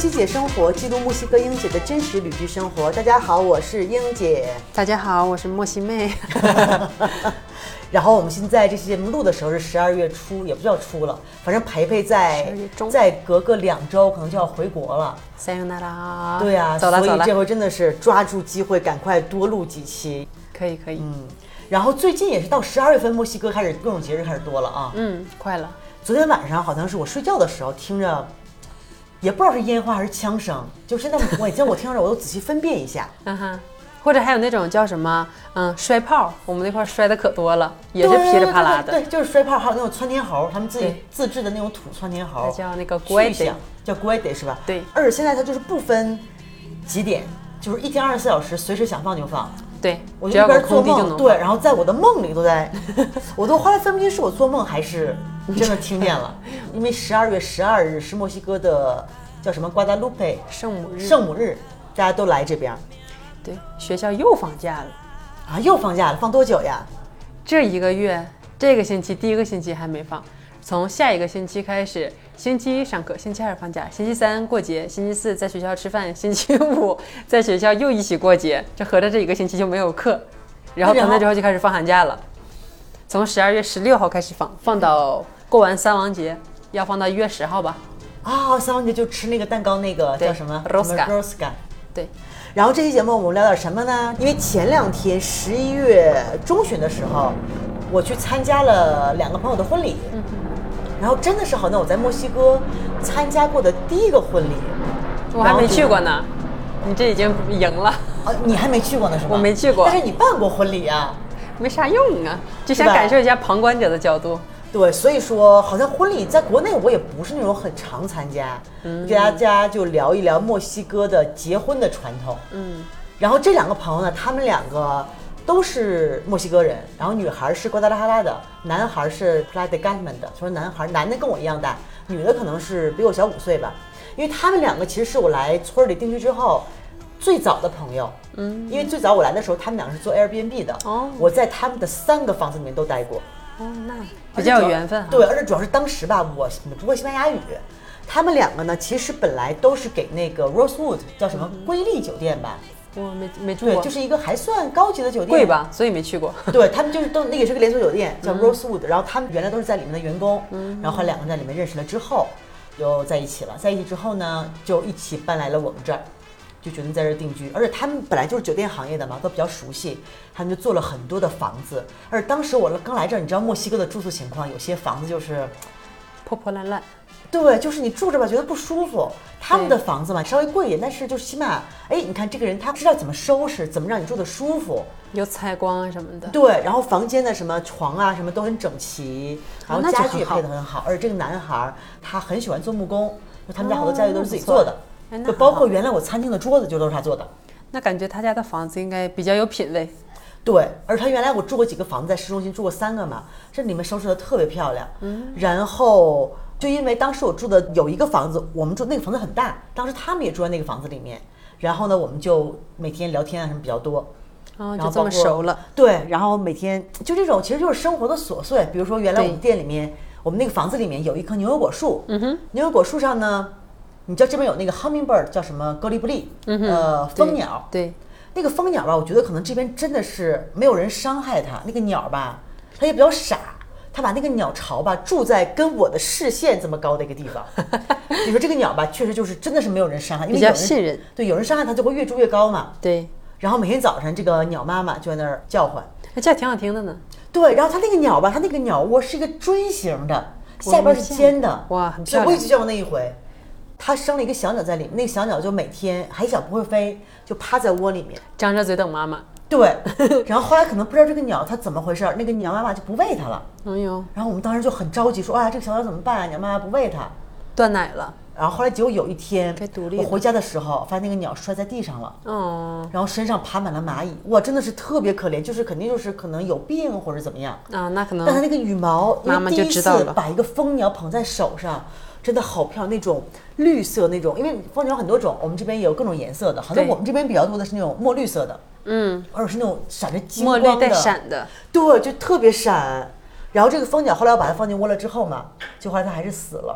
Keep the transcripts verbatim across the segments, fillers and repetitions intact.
西姐生活，记录墨西哥英姐的真实旅居生活。大家好，我是英姐。 大家好，我是莫西妹。 然后我们现在这期节目录的时候是十二月初，也不叫初了，反正培培在再隔个两周可能就要回国了。 三月那啦。 对啊， 走了走了。 所以这回真的是抓住机会，赶快多录几期。 可以可以。 嗯，然后最近也是到十二月份，墨西哥开始各种节日开始多了啊。 嗯，快了。 昨天晚上好像是我睡觉的时候听着。也不知道是烟花还是枪声，就现在我已经我听着我都仔细分辨一下。 嗯哼，或者还有那种叫什么，嗯，摔炮，我们那块摔的可多了，也是噼里啪啦的。 对， 对， 对， 对，就是摔炮，还有那种窜天猴，他们自己自制的那种土窜天猴， 它叫那个国得， 叫国得是吧？ 对。 而且现在它就是不分几点，就是一天二十四小时，随时想放就放。 对， 我就一边做梦，对，然后在我的梦里都在，我都后来分不清是我做梦还是真的听见了。因为十二月十二日是墨西哥的叫什么瓜达卢佩圣母日， 圣母日，大家都来这边。 对，学校又放假了啊，又放假了，放多久呀？ 这一个月，这个星期第一个星期还没放，从下一个星期开始，星期一上课，星期二放假，星期三过节，星期四在学校吃饭，星期五在学校又一起过节，这合着这一个星期就没有课，然后从那之后就开始放寒假了，从十二月十六号开始放，放到过完三王节，要放到一月十号吧。 啊、哦，三王节就吃那个蛋糕，那个叫什么 Rosca。对。 然后这期节目我们聊点什么呢？因为前两天十一月中旬的时候，我去参加了两个朋友的婚礼。嗯。然后真的是好像我在墨西哥参加过的第一个婚礼。 我还没去过呢，你这已经赢了。 啊，你还没去过呢是吗？ 我没去过。 但是你办过婚礼啊？ 没啥用啊，就想感受一下旁观者的角度。 对，所以说好像婚礼在国内我也不是那种很常参加，嗯，给大家就聊一聊墨西哥的结婚的传统，嗯，然后这两个朋友呢，他们两个都是墨西哥人，然后女孩是瓜达拉哈拉的，男孩是 Playa del Carmen 的，说男孩男的跟我一样大，女的可能是比我小五岁吧，因为他们两个其实是我来村里定居之后最早的朋友，嗯，因为最早我来的时候，他们两个是做 Airbnb 的，哦，我在他们的三个房子里面都待过。 哦，那比较有缘分。 对，而且主要是当时吧，我不会西班牙语。他们两个呢，其实本来都是给那个 Rosewood 叫什么瑰丽酒店吧， 我没没住过。 对，就是一个还算高级的酒店， 贵吧，所以没去过。 对他们就是都那个是个连锁酒店，叫 Rosewood，、嗯、然后他们原来都是在里面的员工，嗯，然后后来两个人在里面认识了之后，又在一起了。在一起之后呢，就一起搬来了我们这儿。就决定在这儿定居，而且他们本来就是酒店行业的嘛，都比较熟悉，他们就做了很多的房子。而当时我刚来这儿，你知道墨西哥的住宿情况，有些房子就是破破烂烂， 对，就是你住着吧觉得不舒服。他们的房子嘛稍微贵一点，但是就是起码，哎，你看这个人他知道怎么收拾，怎么让你住得舒服， 有采光啊什么的。 对，然后房间的什么床啊什么都很整齐，然后家具也配得很好。而且这个男孩他很喜欢做木工，就他们家好多家具都是自己做的。哦，就包括原来我餐厅的桌子就都是他做的， 那感觉他家的房子应该比较有品位。 对，而他原来我住过几个房子，在市中心住过三个嘛，这里面收拾的特别漂亮。嗯，然后就因为当时我住的有一个房子，我们住那个房子很大，当时他们也住在那个房子里面，然后呢，我们就每天聊天啊什么比较多。 哦，就这么熟了。 对，然后每天就这种其实就是生活的琐碎，比如说原来我们店里面，我们那个房子里面有一棵牛油果树，嗯哼，牛油果树上呢。你知道这边有那个 hummingbird 叫什么？格里布利，嗯、呃，蜂鸟。 对，对那个蜂鸟吧，我觉得可能这边真的是没有人伤害它。那个鸟吧，它也比较傻，它把那个鸟巢吧住在跟我的视线这么高的一个地方。你说这个鸟吧，确实就是真的是没有人伤害，因为比较信任。 对，有人伤害它就会越住越高嘛。 对。 然后每天早上这个鸟妈妈就在那儿叫唤， 那叫挺好听的呢。 对，然后它那个鸟吧，它那个鸟窝是一个锥形的，下边是尖的， 哇，很漂亮。 我一直叫过那一回。他生了一个小鸟在里面，那个小鸟就每天还小不会飞，就趴在窝里面， 张着嘴等妈妈。 对，然后后来可能不知道这个鸟它怎么回事，那个鸟妈妈就不喂它了。 哎呦！ 然后我们当时就很着急，说：“哎呀，这个小鸟怎么办啊？鸟妈妈不喂它， 断奶了。” 然后后来结果有一天， 该独立。 我回家的时候，发现那个鸟摔在地上了，哦，然后身上爬满了蚂蚁，哇，真的是特别可怜，就是肯定就是可能有病或者怎么样啊，那可能。 但它那个羽毛， 妈妈就知道了， 把一个蜂鸟捧在手上。真的好漂亮，那种绿色那种，因为蜂鸟很多种，我们这边也有各种颜色的，好像我们这边比较多的是那种墨绿色的，嗯，而且是那种闪着金光的， 墨绿带闪的， 对，就特别闪。然后这个蜂鸟后来我把它放进窝了之后嘛，就后来它还是死了。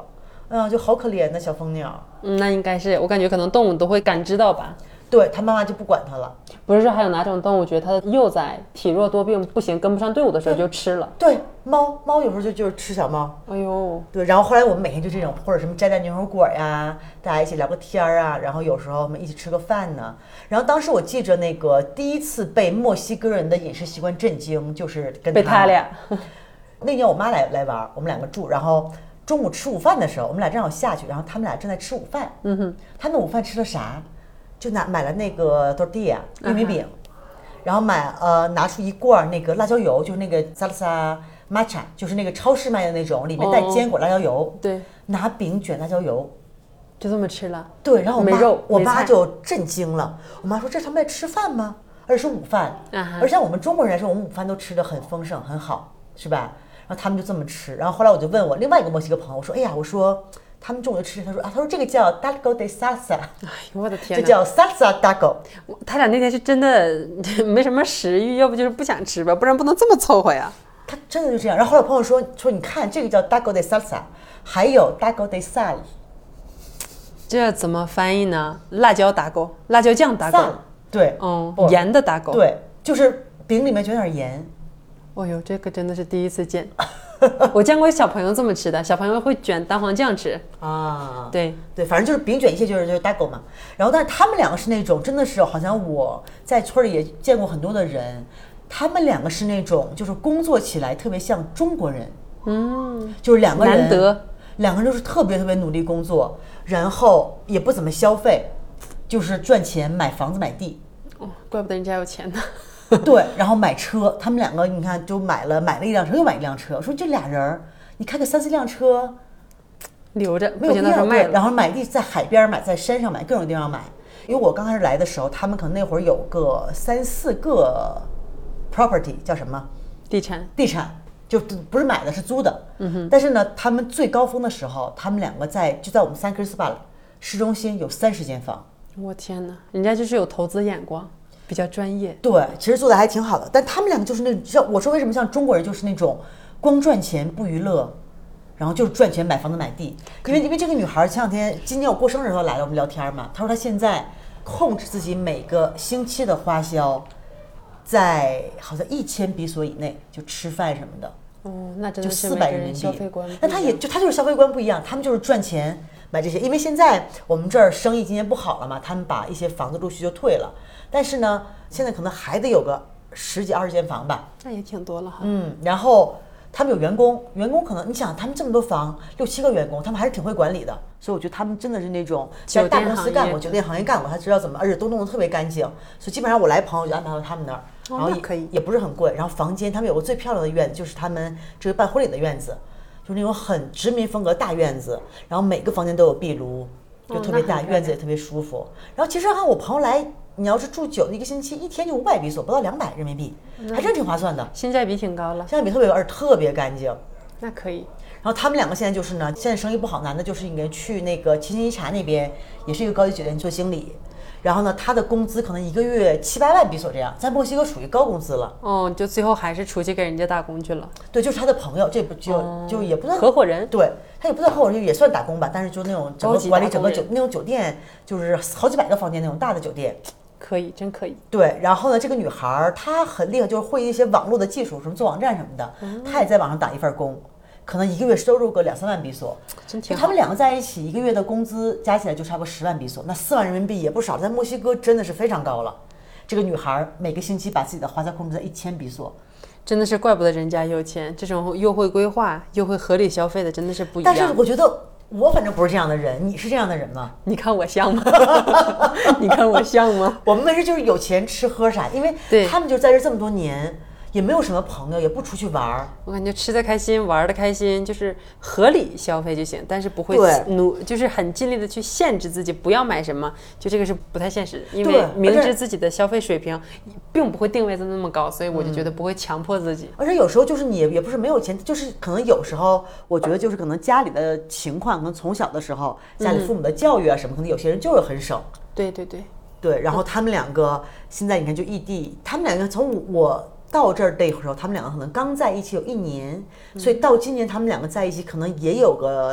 嗯，就好可怜的小蜂鸟。 嗯，那应该是，我感觉可能动物都会感知到吧。 对，他妈妈就不管它了。 不是说还有哪种动物觉得它的幼崽体弱多病不行，跟不上队伍的时候就吃了？ 对，猫猫有时候就就是吃小猫。 哎呦， 对，然后后来我们每天就这种，或者什么摘摘牛油果呀，大家一起聊个天儿啊，然后有时候我们一起吃个饭呢。然后当时我记着那个第一次被墨西哥人的饮食习惯震惊，就是跟被他俩。 那年我妈来来玩，我们两个住，然后中午吃午饭的时候，我们俩正好下去，然后他们俩正在吃午饭。 嗯哼， 他们午饭吃了啥？就拿买了那个 tortilla 玉米饼，然后买呃拿出一罐那个辣椒油，就是那个 salsa macha， 就是那个超市卖的那种，里面带坚果辣椒油。 对， 拿饼卷辣椒油， 就这么吃了。 对，然后我妈没肉我没菜妈就震惊了。我妈说这他们在吃饭吗？而且是午饭， 啊而像我们中国人来说，我们午饭都吃的很丰盛很好，是吧？然后他们就这么吃。然后后来我就问我另外一个墨西哥朋友，我说哎呀，我说他们中午就吃，他说啊，他说这个叫 taco de salsa， 哎呦我的天哪， 这叫 salsa taco。 他俩那天是真的没什么食欲，要不就是不想吃吧，不然不能这么凑合呀。 他真的就这样。然后后来我朋友说说你看这个叫 taco de salsa， 还有 taco de sal， 这怎么翻译呢？辣椒打狗，辣椒酱打狗。 对， 嗯， 不盐的打狗。 对，就是饼里面卷点盐。 哦呦，这个真的是第一次见。我见过小朋友这么吃的，小朋友会卷蛋黄酱吃啊。 对对，反正就是饼卷一切就是就是 taco 嘛。然后但是他们两个是那种真的是好像我在村里也见过很多的人，他们两个是那种就是工作起来特别像中国人。嗯，就是两个人难得， 两个人就是特别特别努力工作，然后也不怎么消费，就是赚钱买房子买地。 哦，怪不得人家有钱呢。 对，然后买车，他们两个你看就买了买了一辆车，又买一辆车。我说这俩人，你开个三四辆车， 留着， 没有必要卖了。 然后买地在海边买，在山上买，各种地方买。因为我刚开始来的时候，他们可能那会儿有个三四个 property， 叫什么？ 地产。 地产就不是买的，是租的。嗯哼。但是呢，他们最高峰的时候，他们两个在就在我们 San Cristobal 市中心有三十间房。 我天哪，人家就是有投资眼光。比较专业， 对，其实做的还挺好的，但他们两个就是那种像我说为什么像中国人就是那种光赚钱不娱乐，然后就是赚钱买房子买地，因为因为这个女孩前两天今年我过生日的时候来了，我们聊天嘛，她说她现在控制自己每个星期的花销，在好像一千比索以内，就吃饭什么的。 哦，那真就的是四百人民币。 消费观， 那他也就他就是消费观不一样，他们就是赚钱买这些。因为现在我们这儿生意今年不好了嘛，他们把一些房子陆续就退了。但是呢，现在可能还得有个十几二十间房吧。 那也挺多了哈。 嗯，然后他们有员工，员工可能你想他们这么多房，六七个员工，他们还是挺会管理的。所以我觉得他们真的是那种在大公司干过，酒店行业干过，他知道怎么，而且都弄得特别干净。所以基本上我来朋友就安排到他们那儿。然后也可以， 也不是很贵。然后房间他们有个最漂亮的院子，就是他们这个办婚礼的院子，就是那种很殖民风格大院子。然后每个房间都有壁炉，就特别大，院子也特别舒服。然后其实哈，我朋友来，你要是住久的一个星期，一天就五百比索，不到两百人民币，还真挺划算的， 性价比挺高了。 性价比特别高，而且特别干净。 那可以。 然后他们两个现在就是呢，现在生意不好，男的就是应该去那个七星一茶那边，也是一个高级酒店做经理。然后呢，他的工资可能一个月七八万比索这样，在墨西哥属于高工资了。 哦，就最后还是出去给人家打工去了。 对，就是他的朋友，这不就、哦、就也不算合伙人。 对，他也不算合伙人，也算打工吧。但是就那种整个管理整个酒那种酒店，就是好几百个房间那种大的酒店。 可以，真可以。 对，然后呢，这个女孩她很厉害，就是会一些网络的技术，什么做网站什么的。嗯、她也在网上打一份工。可能一个月收入个两三万比索， 真挺好。 他们两个在一起，一个月的工资加起来就差不多十万比索，那四万人民币也不少，在墨西哥真的是非常高了。这个女孩每个星期把自己的花销控制在一千比索， 真的是怪不得人家有钱，这种又会规划又会合理消费的，真的是不一样。 但是我觉得我反正不是这样的人，你是这样的人吗？ 你看我像吗？你看我像吗？ 我们没事就是有钱吃喝啥，因为他们就在这这么多年。也没有什么朋友，也不出去玩儿。 我感觉吃得开心，玩得开心，就是合理消费就行，但是不会努，就是很尽力的去限制自己不要买什么，就这个是不太现实，因为明知自己的消费水平并不会定位在那么高，所以我就觉得不会强迫自己。 嗯、而且有时候就是你也不是没有钱，就是可能有时候我觉得就是可能家里的情况，可能从小的时候家里父母的教育啊什么，嗯、可能有些人就是很省。 对对对对，然后他们两个现在你看就异地，他们两个从我。到这儿的时候，他们两个可能刚在一起有一年，所以到今年他们两个在一起可能也有个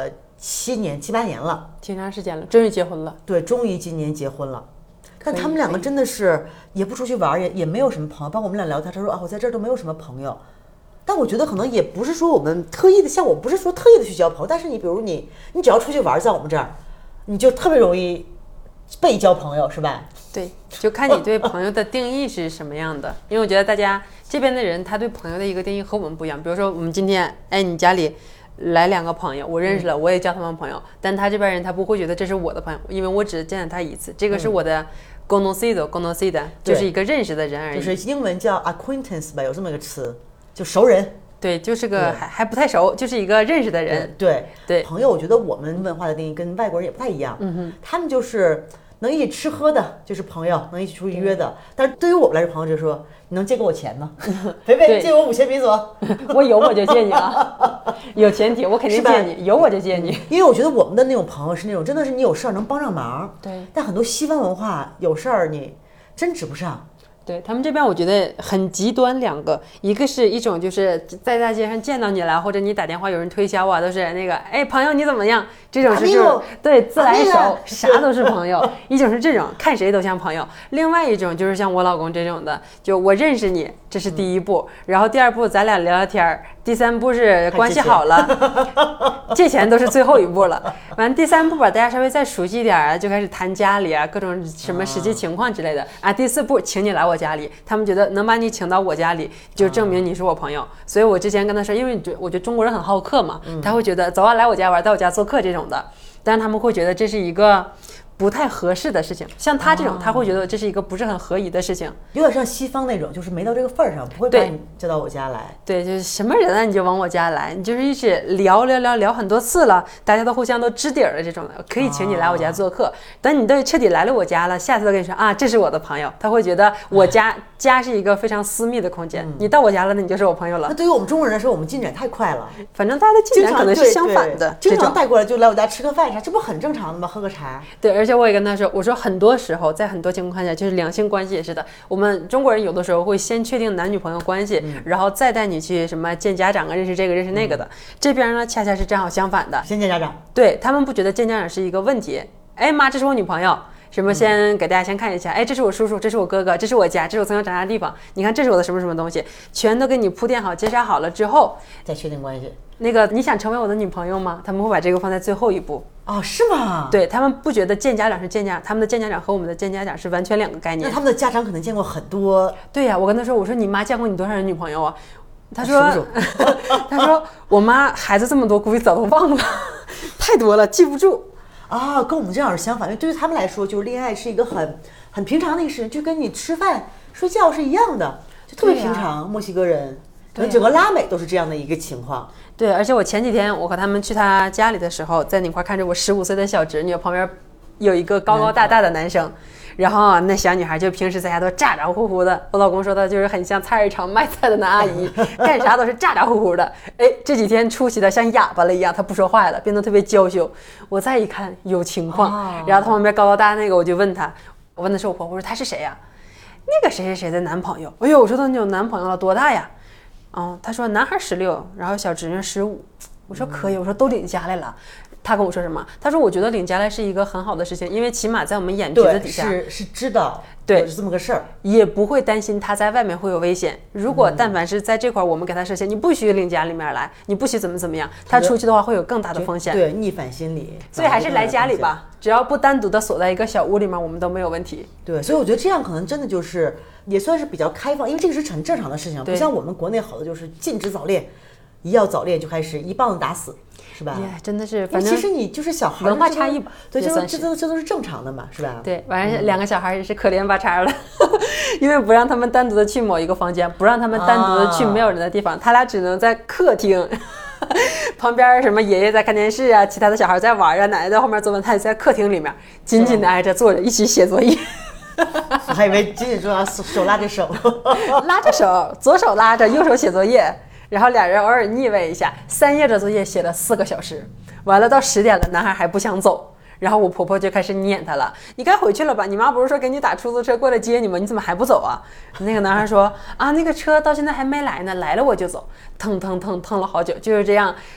七年七八年了， 挺长时间了，终于结婚了。 对，终于今年结婚了。但他们两个真的是也不出去玩，也也没有什么朋友。包括我们俩聊天，他说啊，我在这儿都没有什么朋友。但我觉得可能也不是说我们特意的，像我不是说特意的去交朋友，但是你比如你你只要出去玩，在我们这儿，你就特别容易被交朋友，是吧？ 对，就看你对朋友的定义是什么样的。因为我觉得大家这边的人，他对朋友的一个定义和我们不一样。比如说我们今天，哎，你家里来两个朋友，我认识了，我也叫他们朋友，但他这边人他不会觉得这是我的朋友，因为我只见了他一次，这个是我的conocido conocida，就是一个认识的人而已。 就是英文叫 acquaintance 吧，有这么一个词，就熟人。 对，就是个还还不太熟，就是一个认识的人。 对对, 对， 朋友，我觉得我们文化的定义跟外国人也不太一样。嗯哼，他们就是能一起吃喝的，就是朋友，能一起出去约的。但是对于我们来说，朋友就是说，你能借给我钱吗？肥肥，借我五千比索。 我有我就借你啊，有前提，我肯定借你，有我就借你。 因为我觉得我们的那种朋友是那种，真的是你有事儿能帮上忙。 对。 但很多西方文化有事儿你真指不上。 对，他们这边我觉得很极端两个，一个是一种就是在大街上见到你了，或者你打电话有人推销啊，都是那个哎朋友你怎么样，这种是就是对自来熟，啥都是朋友。一种是这种看谁都像朋友，另外一种就是像我老公这种的，就我认识你，这是第一步，然后第二步咱俩聊聊天，第三步是关系好了，借钱都是最后一步了。完了第三步把大家稍微再熟悉一点啊，就开始谈家里啊各种什么实际情况之类的啊。第四步请你来我家里，他们觉得能把你请到我家里就证明你是我朋友。所以我之前跟他说，因为我觉得中国人很好客嘛，他会觉得走啊来我家玩，到我家做客这种的，但是他们会觉得这是一个不太合适的事情。像他这种他会觉得这是一个不是很合宜的事情， 有点像西方那种，就是没到这个份儿上不会把你叫到我家来。 对，就是什么人啊你就往我家来，你就是一起聊聊聊聊很多次了，大家都互相都知底儿了这种的，可以请你来我家做客。等你都彻底来了我家了，下次都跟你说啊这是我的朋友，他会觉得我家家是一个非常私密的空间，你到我家了那你就是我朋友了。 那对于我们中国人来说，我们进展太快了， 反正大家的进展可能是相反的， 经常带过来就来我家吃个饭啥，这不很正常的吗？喝个茶。 对，而且我也跟他说，我说很多时候在很多情况下，就是两性关系也是的，我们中国人有的时候会先确定男女朋友关系，嗯、然后再带你去什么见家长啊，认识这个认识那个的。嗯、这边呢恰恰是正好相反的， 先见家长。 对，他们不觉得见家长是一个问题。哎妈，这是我女朋友。什么先给大家先看一下，哎，这是我叔叔，这是我哥哥，这是我家，这是我从小长大的地方，你看这是我的什么什么东西，全都给你铺垫好介绍好了之后再确定关系。 那个你想成为我的女朋友吗？他们会把这个放在最后一步。 哦，是吗？ 对，他们不觉得见家长是见家，他们的见家长和我们的见家长是完全两个概念。 那他们的家长可能见过很多。 对呀、啊，我跟他说，我说你妈见过你多少人女朋友啊？他说他说我妈孩子这么多，估计早都忘了，太多了记不住。 啊，跟我们这样是相反，因为对于他们来说，就是恋爱是一个很很平常的一个事情，就跟你吃饭睡觉是一样的，就特别平常。啊、墨西哥人，可能整个拉美都是这样的一个情况。 对，而且我前几天我和他们去他家里的时候，在那块看着我十五岁的小侄女，旁边有一个高高大大的男生。然后那小女孩就平时在家都咋咋呼呼的，我老公说她就是很像菜市场卖菜的那阿姨，干啥都是咋咋呼呼的。哎，这几天出息的像哑巴了一样，她不说话了，变得特别娇羞。我再一看有情况，然后她旁边高高大那个，我就问她，我问的是我婆婆，我说她是谁呀、啊？那个谁谁谁的男朋友。哎呦，我说你有男朋友了，多大呀？嗯，她说男孩十六，然后小侄女十五。我说可以，我说都领家来了。他跟我说什么？他说我觉得领家来是一个很好的事情，因为起码在我们眼皮子底下是是知道， 对， 是这么个事儿， 也不会担心他在外面会有危险。如果但凡是在这块我们给他设限，你不许领家里面来，你不许怎么怎么样，他出去的话会有更大的风险。 对，逆反心理。 所以还是来家里吧，只要不单独的锁在一个小屋里面，我们都没有问题。 对，所以我觉得这样可能真的就是也算是比较开放，因为这个是很正常的事情，不像我们国内好的就是禁止早恋，一要早恋就开始一棒子打死。是吧？ yeah, 真的是，反正其实你就是小孩文化差异吧， 对，这都这都这都是正常的嘛，是吧？ 对，完了、嗯、两个小孩也是可怜巴叉的，因为不让他们单独的去某一个房间，不让他们单独的去没有人的地方，啊、他俩只能在客厅，旁边什么爷爷在看电视啊，其他的小孩在玩啊，奶奶在后面做饭，他也在客厅里面紧紧的挨着坐着一起写作业。 我还以为紧紧说手拉着手， 拉着手，左手拉着，右手写作业。然后俩人偶尔腻歪一下，三页的作业写了四个小时，完了到十点了，男孩还不想走，然后我婆婆就开始撵他了，你该回去了吧？你妈不是说给你打出租车过来接你吗？你怎么还不走啊？那个男孩说啊，那个车到现在还没来呢，来了我就走，腾腾腾腾了好久，就是这样。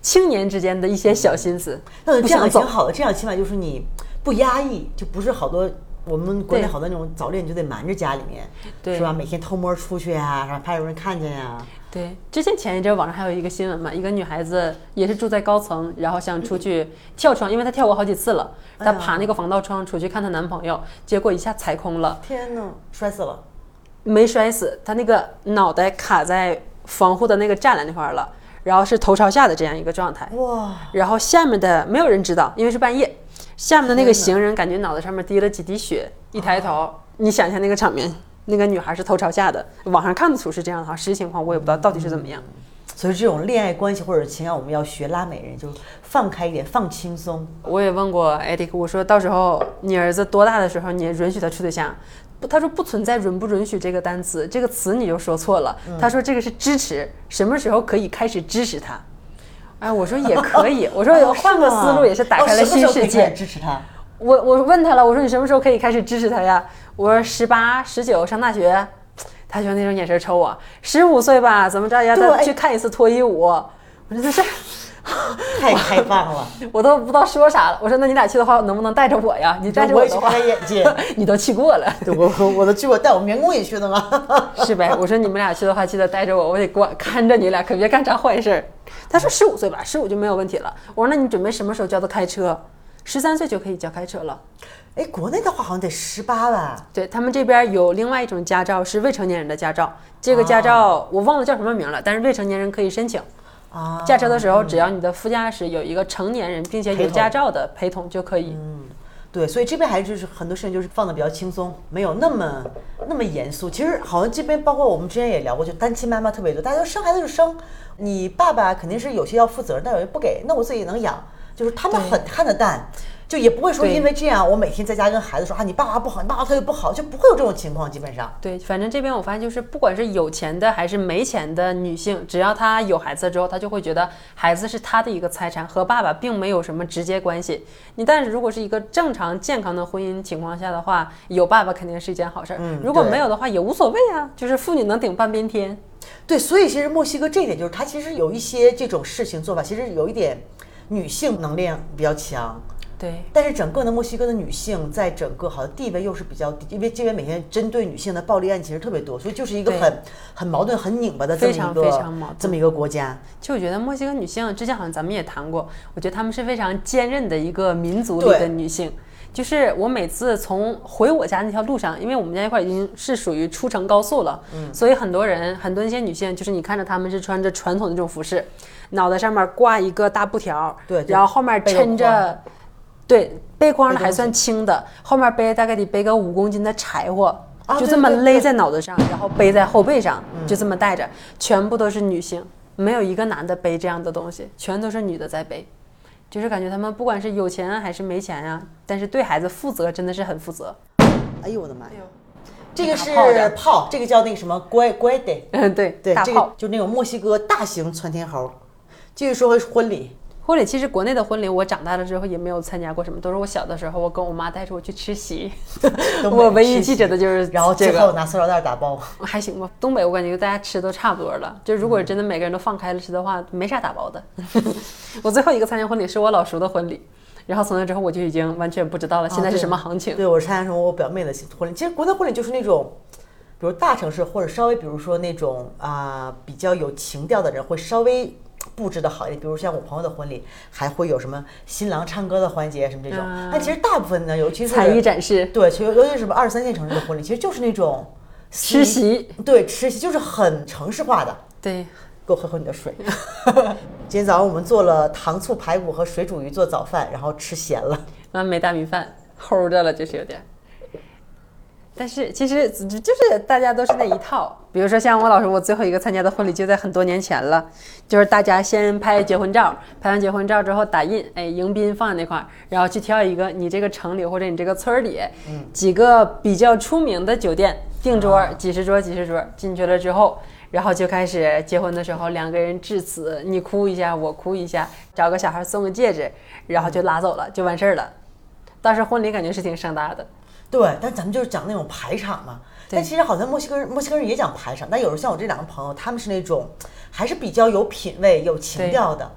青年之间的一些小心思。 那这样也挺好的，这样起码就是你不压抑，就不是好多我们国内好多那种早恋你就得瞒着家里面， 对， 是吧？每天偷摸出去呀、啊，怕有人看见呀、啊。 对，之前前一阵网上还有一个新闻嘛，一个女孩子也是住在高层，然后想出去跳窗，因为她跳过好几次了，她爬那个防盗窗出去看她男朋友，结果一下踩空了。 天哪，摔死了？ 没摔死，她那个脑袋卡在防护的那个栅栏那块了，然后是头朝下的这样一个状态。 哇！ 然后下面的没有人知道，因为是半夜，下面的那个行人感觉脑袋上面滴了几滴血，一抬头，啊、你想象那个场面。那个女孩是头朝下的，网上看得出是这样的哈，实际情况我也不知道到底是怎么样。 嗯、所以这种恋爱关系或者情感，我们要学拉美人，就放开一点，放轻松。 我也问过艾迪克，我说到时候你儿子多大的时候，你允许他处对象？不，他说不存在允不允许这个单词，这个词你就说错了。嗯、他说这个是支持，什么时候可以开始支持他？哎，我说也可以，我说换个思路也是打开了新世界。 哦、支持他。 我我问他了，我说你什么时候可以开始支持他呀？我说十八、十九上大学，他就那种眼神瞅我。十五岁吧，怎么着也得去看一次脱衣舞。我说这是太开放了， 我都不知道说啥了。我说那你俩去的话，能不能带着我呀？你带着我的话， 我也去开眼界。 你都去过了， 对我我都去过，带我们员工也去的吗？ 是呗？我说你们俩去的话，记得带着我，我得管看着你俩，可别干啥坏事。他说十五岁吧，十五就没有问题了。我说那你准备什么时候教他开车？十三岁就可以教开车了。 哎，国内的话好像得十八吧？ 对，他们这边有另外一种驾照是未成年人的驾照，这个驾照、啊、我忘了叫什么名了，但是未成年人可以申请。啊，驾车的时候只要你的副驾驶有一个成年人并且有驾照的陪同就可以。 嗯，对，所以这边还是就是很多事情就是放的比较轻松，没有那么那么严肃。其实好像这边包括我们之前也聊过，就单亲妈妈特别多，大家生孩子就生，你爸爸肯定是有些要负责，但有些不给，那我自己能养。就是他们很看得淡，就也不会说因为这样我每天在家跟孩子说啊你爸爸不好，你爸爸特别不好，就不会有这种情况。基本上对，反正这边我发现就是不管是有钱的还是没钱的女性，只要她有孩子之后，她就会觉得孩子是她的一个财产，和爸爸并没有什么直接关系。你但是如果是一个正常健康的婚姻情况下的话，有爸爸肯定是一件好事、嗯、如果没有的话也无所谓啊，就是妇女能顶半边天。 对，所以其实墨西哥这一点就是它其实有一些这种事情做法，其实有一点女性能量比较强， 对， 但是整个的墨西哥的女性在整个好像地位又是比较低，因为这边每天针对女性的暴力案其实特别多，所以就是一个很很矛盾、很拧巴的这么一个非常矛盾这么一个国家。 就我觉得墨西哥女性之前好像咱们也谈过，我觉得她们是非常坚韧的一个民族里的女性。就是我每次从回我家那条路上，因为我们家一块已经是属于出城高速了，嗯，所以很多人很多一些女性，就是你看着她们是穿着传统的这种服饰，脑袋上面挂一个大布条， 对， 然后后面抻着，对，背筐的还算轻的，后面背大概得背个五公斤的柴火，啊、就这么勒在脑袋上，然后背在后背上，嗯、就这么带着，全部都是女性，没有一个男的背这样的东西，全都是女的在背。就是感觉他们不管是有钱还是没钱呀、啊，但是对孩子负责真的是很负责。 哎呦我的妈呀！这个是炮，这个叫那个什么乖乖的， 嗯对对， 大炮、 这个、就那种墨西哥大型窜天猴。继续说回婚礼。 婚礼其实国内的婚礼，我长大了之后也没有参加过什么，都是我小的时候，我跟我妈带着我去吃席。我唯一记着的就是、这个， 然后之后拿塑料袋打包， 还行吧。东北我感觉大家吃都差不多了，就如果真的每个人都放开了吃的话，没啥打包的。我最后一个参加婚礼是我老叔的婚礼，然后从那之后我就已经完全不知道了现在是什么行情。 啊、对, 对我参加什么我表妹的婚礼，其实国内婚礼就是那种。比如大城市或者稍微，比如说那种啊、呃、比较有情调的人会稍微布置的好一点，比如像我朋友的婚礼，还会有什么新郎唱歌的环节什么这种。嗯、但其实大部分呢，尤其是才艺展示， 对，其实尤其是什么二三线城市的婚礼，其实就是那种吃席， 对，吃席就是很城市化的。 对， 给我喝喝你的水。今天早上我们做了糖醋排骨和水煮鱼做早饭，然后吃咸了， 完没大米饭，齁着了，就是有点。但是其实就是大家都是那一套，比如说像我老师，我最后一个参加的婚礼就在很多年前了，就是大家先拍结婚照，拍完结婚照之后打印，哎，迎宾放在那块，然后去挑一个你这个城里或者你这个村里几个比较出名的酒店订桌，几十桌几十桌，进去了之后，然后就开始结婚的时候两个人致辞，你哭一下我哭一下，找个小孩送个戒指，然后就拉走了，就完事儿了。当时婚礼感觉是挺盛大的。 对，但咱们就是讲那种排场嘛。但其实好像墨西哥人，墨西哥人也讲排场，但有时候像我这两个朋友，他们是那种还是比较有品位、有情调的。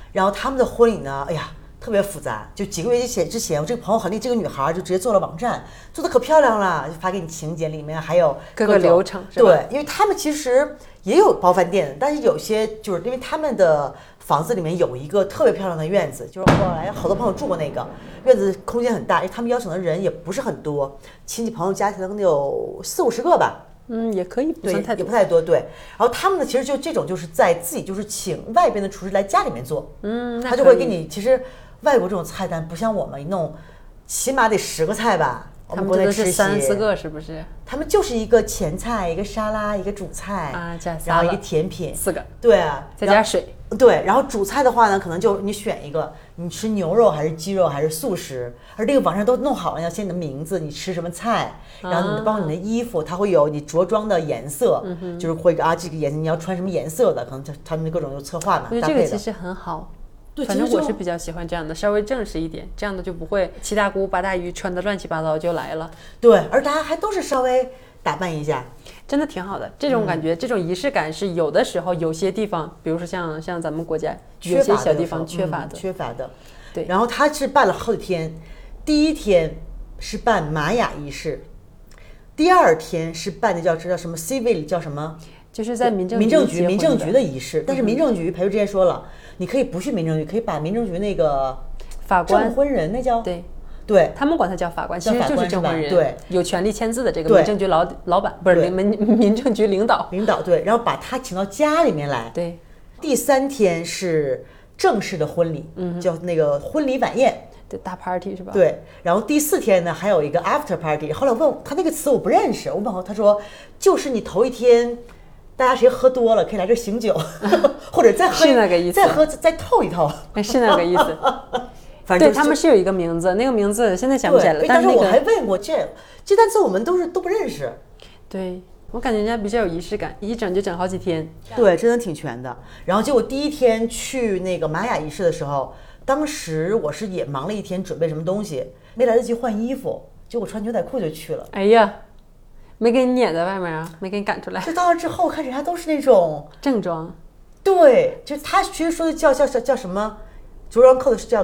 然后他们的婚礼呢，哎呀。特别复杂，就几个月之前之前，我这个朋友很厉害，这个女孩就直接做了网站，做的可漂亮了，就发给你请柬，里面还有各个流程，是吧？ 对，因为他们其实也有包饭店，但是有些就是因为他们的房子里面有一个特别漂亮的院子，就是后来好多朋友住过那个院子，空间很大，因为他们邀请的人也不是很多，亲戚朋友加起来可能有四五十个吧。 嗯，也可以，不算太多， 也不太多，对。然后他们呢，其实就这种就是在自己就是请外边的厨师来家里面做， 嗯， 他就会给你，其实外国这种菜单不像我们弄，起码得十个菜吧。 他们这都是三四个，是不是？ 他们就是一个前菜，一个沙拉，一个主菜啊，加然后一个甜品， 四个， 对啊， 再加水。 对，然后主菜的话呢，可能就你选一个，你吃牛肉还是鸡肉还是素食，而这个网上都弄好了，要写你的名字，你吃什么菜，然后你包括你的衣服，它会有你着装的颜色，嗯、就是会啊这个颜色你要穿什么颜色的，可能他们各种有策划嘛。 我觉得这个其实很好。 对， 反正我是比较喜欢这样的，稍微正式一点，这样的就不会七大姑八大姨穿的乱七八糟就来了。 对，而大家还都是稍微打扮一下， 真的挺好的。这种感觉，嗯、这种仪式感是有的时候有些地方，比如说像像咱们国家有些小地方缺乏的， 嗯、缺乏的。 对， 然后他是办了好几天，第一天是办玛雅仪式，第二天是办的叫这叫什么 civil 叫什么？ 就是在民政民政局民政局的仪式，但是民政局，裴叔之前说了，你可以不去民政局，可以把民政局那个法官证婚人那叫对对， 他们管他叫法官，其实就是证婚人， 对， 有权利签字的这个民政局老老板不是民民政局领导领导对，然后把他请到家里面来。 对， 第三天是正式的婚礼，嗯，叫那个婚礼晚宴。 对，大 party 是吧？ 对，然后第四天呢，还有一个 after party。后来我问他那个词我不认识，我问后他说就是你头一天大家谁喝多了可以来这醒酒，或者再喝是那个意思， 再喝再透一透， 是那个意思。反正对他们是有一个名字，那个名字现在想不起来了。但是我还问过这这单词我们都是都不认识。 对，我感觉人家比较有仪式感，一整就整好几天。 对，真的挺全的。然后结果第一天去那个玛雅仪式的时候。当时我是也忙了一天准备什么东西，没来得及换衣服，结果穿牛仔裤就去了。 哎呀，没给你撵在外面啊，没给你赶出来。 就到了之后，看人家都是那种正装。 对，就是他其实说的叫叫叫叫什么，着装 code 是叫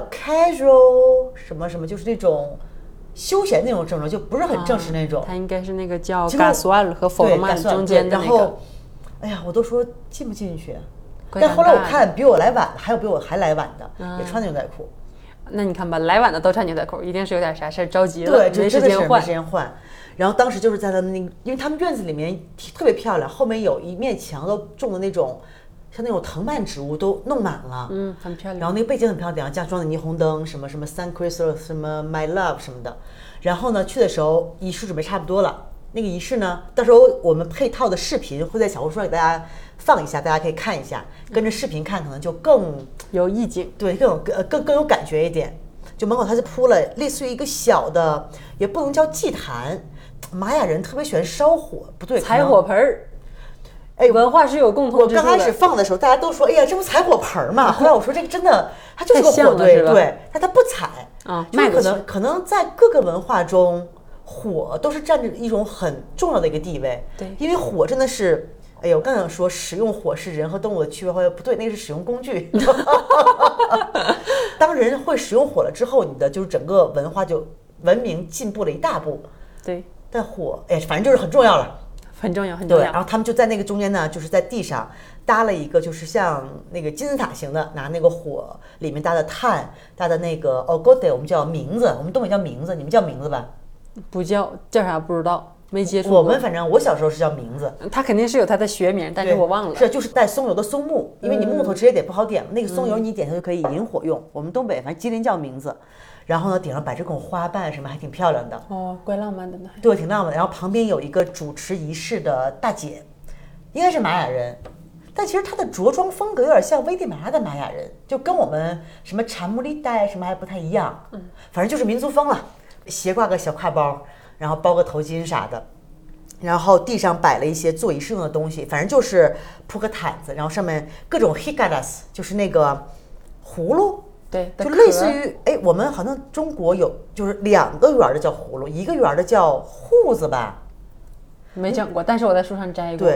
casual 什么什么，就是那种休闲那种正装，就不是很正式那种。 他、啊、应该是那个叫 Gaswal 和 Formal 中间的那个。 然后，哎呀，我都说进不进去。但后来我看比我来晚的，还有比我还来晚的，嗯、也穿牛仔裤。 那你看吧，来晚的都穿牛仔裤，一定是有点啥事儿着急了， 对， 没时间换。 没时间换。然后当时就是在他们那个，因为他们院子里面特别漂亮，后面有一面墙都种的那种像那种藤蔓植物都弄满了， 嗯，很漂亮。 然后那个背景很漂亮，加装的霓虹灯，什么什么 Sun Crystal， 什么 My Love 什么的。然后呢，去的时候仪式准备差不多了。那个仪式呢，到时候我们配套的视频会在小红书上给大家放一下，大家可以看一下，跟着视频看可能就更有意境， 对，更有更更更有感觉一点。就门口它是铺了类似于一个小的，也不能叫祭坛，玛雅人特别喜欢烧火，不对， 柴火盆儿。 哎， 文化是有共同之处的。 我刚开始放的时候，大家都说：“哎呀，这不柴火盆吗？”后来我说：“这个真的，它就是个火堆，对，但它不柴啊。” 就是可能可能在各个文化中。火都是占着一种很重要的一个地位， 对， 因为火真的是，哎呦，我刚想说使用火是人和动物的区别，或不对，那个是使用工具。当人会使用火了之后，你的就是整个文化就文明进步了一大步。 对， 但火，哎，反正就是很重要了， 很重要，很重要。 对，然后他们就在那个中间呢，就是在地上搭了一个，就是像那个金字塔型的，拿那个火里面搭的炭，搭的那个 ogode， 我们叫名字，我们东北叫名字，你们叫名字吧？ 不叫叫啥不知道，没接触过。 我们反正我小时候是叫名字， 它肯定是有它的学名，但是我忘了。 是就是带松油的松木，因为你木头直接点不好点，那个松油你点它就可以引火用。我们东北反正吉林叫名字，然后呢顶上摆这种花瓣什么还挺漂亮的。 哦，怪浪漫的呢。 对，挺浪漫的。然后旁边有一个主持仪式的大姐，应该是玛雅人，但其实她的着装风格有点像危地马拉的玛雅人，就跟我们什么查穆利带什么还不太一样。嗯，反正就是民族风了。斜挂个小挎包，然后包个头巾啥的，然后地上摆了一些做仪式用的东西，反正就是铺个毯子，然后上面各种 hikadas， 就是那个葫芦， 对， 就类似于哎，我们好像中国有就是两个圆的叫葫芦，一个圆的叫笏子吧， 没整过，但是我在书上摘过。 对，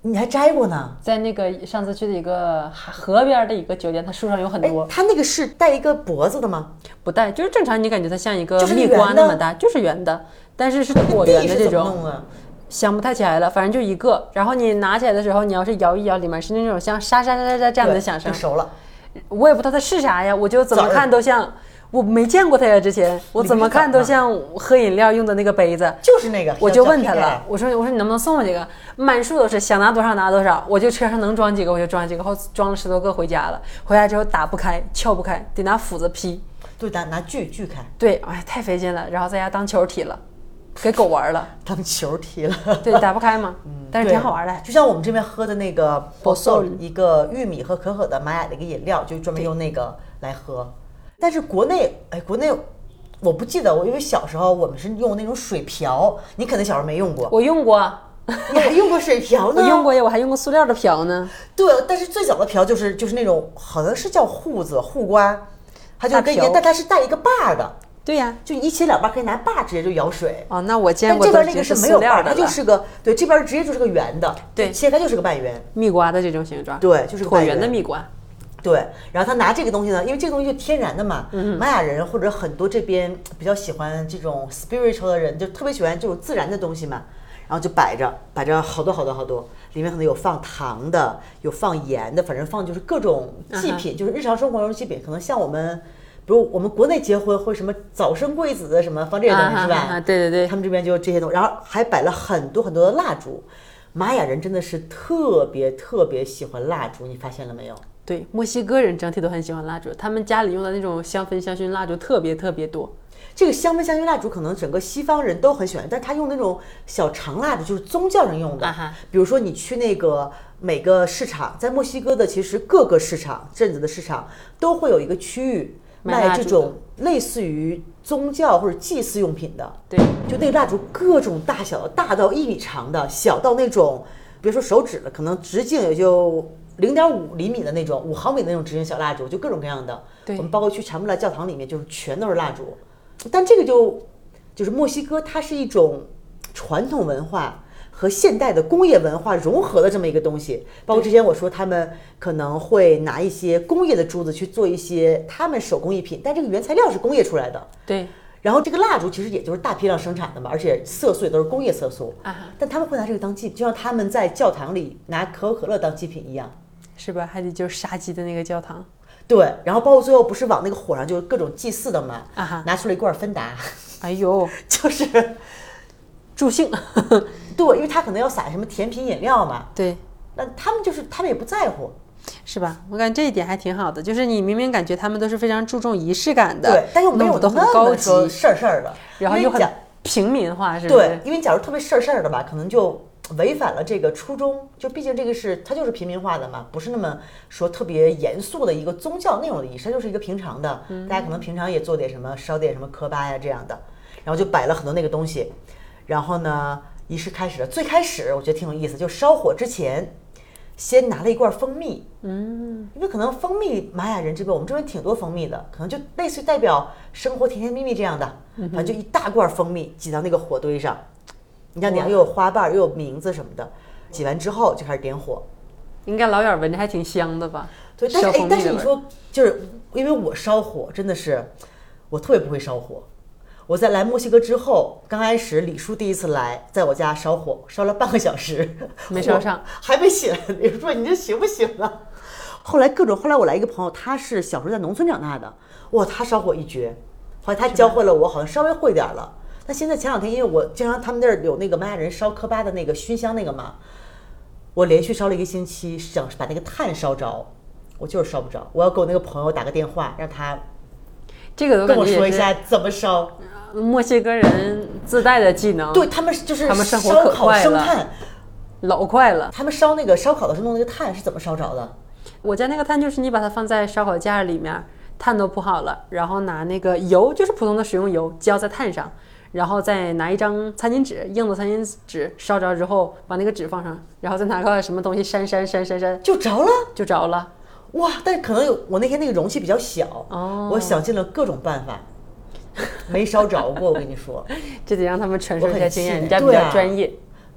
你还摘过呢？ 在那个上次去的一个河边的一个酒店，它树上有很多。 它那个是带一个脖子的吗？ 不带，就是正常，你感觉它像一个就是蜜瓜那么大，就是圆的，但是是椭圆的这种。想不太起来了，反正就一个。然后你拿起来的时候，你要是摇一摇，里面是那种像沙沙沙沙沙这样的响声。 熟了。 我也不知道它是啥呀，我就怎么看都像。我没见过它呀，之前我怎么看都像喝饮料用的那个杯子， 就是那个。 我就问他了，我说我说你能不能送我几个？满树都是，想拿多少拿多少，我就车上能装几个我就装几个，后装了十多个回家了。回来之后打不开，撬不开，得拿斧子劈。 对，拿拿锯锯开。 对，哎，太费劲了。然后在家当球踢了，给狗玩了， 当球踢了。 对，打不开嘛，嗯，但是挺好玩的。 就像我们这边喝的那个 Bosol 一个玉米和可可的玛雅的一个饮料，就专门用那个来喝。但是国内，哎，国内我不记得，我因为小时候我们是用那种水瓢，你可能小时候没用过。 我用过， 你还用过水瓢呢？ 我用过呀，我还用过塑料的瓢呢。 对，但是最早的瓢就是就是那种好像是叫护子护瓜，它就跟但它是带一个把的。 对呀， 就一切两半可以拿把直接就舀水。 哦，那我见过。 但这边那个是没有把， 它就是个对，这边直接就是个圆的， 对， 切开就是个半圆， 蜜瓜的这种形状。 对，就是椭圆的蜜瓜。 对，然后他拿这个东西呢，因为这个东西就天然的嘛，嗯、玛雅人或者很多这边比较喜欢这种 spiritual 的人，就特别喜欢这种自然的东西嘛，然后就摆着摆着好多好多好多，里面可能有放糖的，有放盐的，反正放就是各种祭品，uh huh. 就是日常生活中祭品，可能像我们，比如我们国内结婚会什么早生贵子的什么放这些东西、uh huh. 是吧？ uh huh. 对对对， 他们这边就这些东西，然后还摆了很多很多的蜡烛。玛雅人真的是特别特别喜欢蜡烛，你发现了没有？ 对，墨西哥人整体都很喜欢蜡烛，他们家里用的那种香氛香薰蜡烛特别特别多。 这个香氛香薰蜡烛可能整个西方人都很喜欢，但是他用那种小长蜡烛，就是宗教人用的。 啊、 比如说你去那个每个市场，在墨西哥的其实各个市场镇子的市场都会有一个区域卖这种类似于宗教或者祭祀用品的。 对， 就那个蜡烛各种大小的，大到一米长的，小到那种别说手指了，可能直径也就零点五厘米的那种，五毫米的那种直径小蜡烛，就各种各样的。 对， 我们包括去查穆拉教堂里面，就是全都是蜡烛。但这个就就是墨西哥，它是一种传统文化和现代的工业文化融合的这么一个东西。包括之前我说他们可能会拿一些工业的珠子去做一些他们手工艺品，但这个原材料是工业出来的。 对。 然后这个蜡烛其实也就是大批量生产的嘛，而且色素也都是工业色素。 啊。 但他们会拿这个当祭品，就像他们在教堂里拿可口可乐当祭品一样。 是吧？还得就是杀鸡的那个教堂。 对，然后包括最后不是往那个火上就是各种祭祀的嘛， 啊哈， 拿出了一罐芬达， 哎呦， 就是助兴。 对，因为他可能要撒什么甜品饮料嘛。 对， 那他们就是他们也不在乎， 是吧？我感觉这一点还挺好的，就是你明明感觉他们都是非常注重仪式感的， 对，但又没有都很高级事儿事儿的， 然后又很平民化，是不是？ 对，因为假如特别事儿事儿的吧，可能就违反了这个初衷，就毕竟这个是它就是平民化的嘛，不是那么说特别严肃的一个宗教内容的仪式，它就是一个平常的，嗯、大家可能平常也做点什么，烧点什么科巴呀这样的，然后就摆了很多那个东西，然后呢，仪式开始了。最开始我觉得挺有意思，就烧火之前，先拿了一罐蜂蜜，嗯，因为可能蜂蜜玛雅人这边我们这边挺多蜂蜜的，可能就类似于代表生活甜甜蜜蜜这样的，反正就一大罐蜂蜜挤到那个火堆上。你看，底下又有花瓣，又有名字什么的，挤完之后就开始点火。 应该老远闻着还挺香的吧？ 对，但是哎，但是你说，就是因为我烧火真的是，我特别不会烧火。我在来墨西哥之后，刚开始李叔第一次来，在我家烧火，烧了半个小时， 没烧上， 还没起来。李叔说：“你这行不行啊？”后来各种，后来我来一个朋友，他是小时候在农村长大的，哇，他烧火一绝。后来他教会了我，好像稍微会点了。那现在前两天，因为我经常他们那儿有那个玛雅人烧科巴的那个熏香那个嘛，我连续烧了一个星期，想把那个炭烧着，我就是烧不着。我要给我那个朋友打个电话，让他这个跟我说一下怎么烧。 墨西哥人自带的技能， 对他们就是他们生活烧烤生炭， 老快了。 他们烧那个烧烤的时候弄那个炭是怎么烧着的？ 我家那个炭就是你把它放在烧烤架里面，炭都铺好了，然后拿那个油，就是普通的食用油浇在炭上。然后再拿一张餐巾纸，硬的餐巾纸烧着之后，把那个纸放上，然后再拿个什么东西扇扇扇扇扇， 就着了， 就着了。 哇！但是可能有我那天那个容器比较小，哦，我想尽了各种办法，没烧着过。我跟你说， 这得让他们传授一下经验，人家比较专业。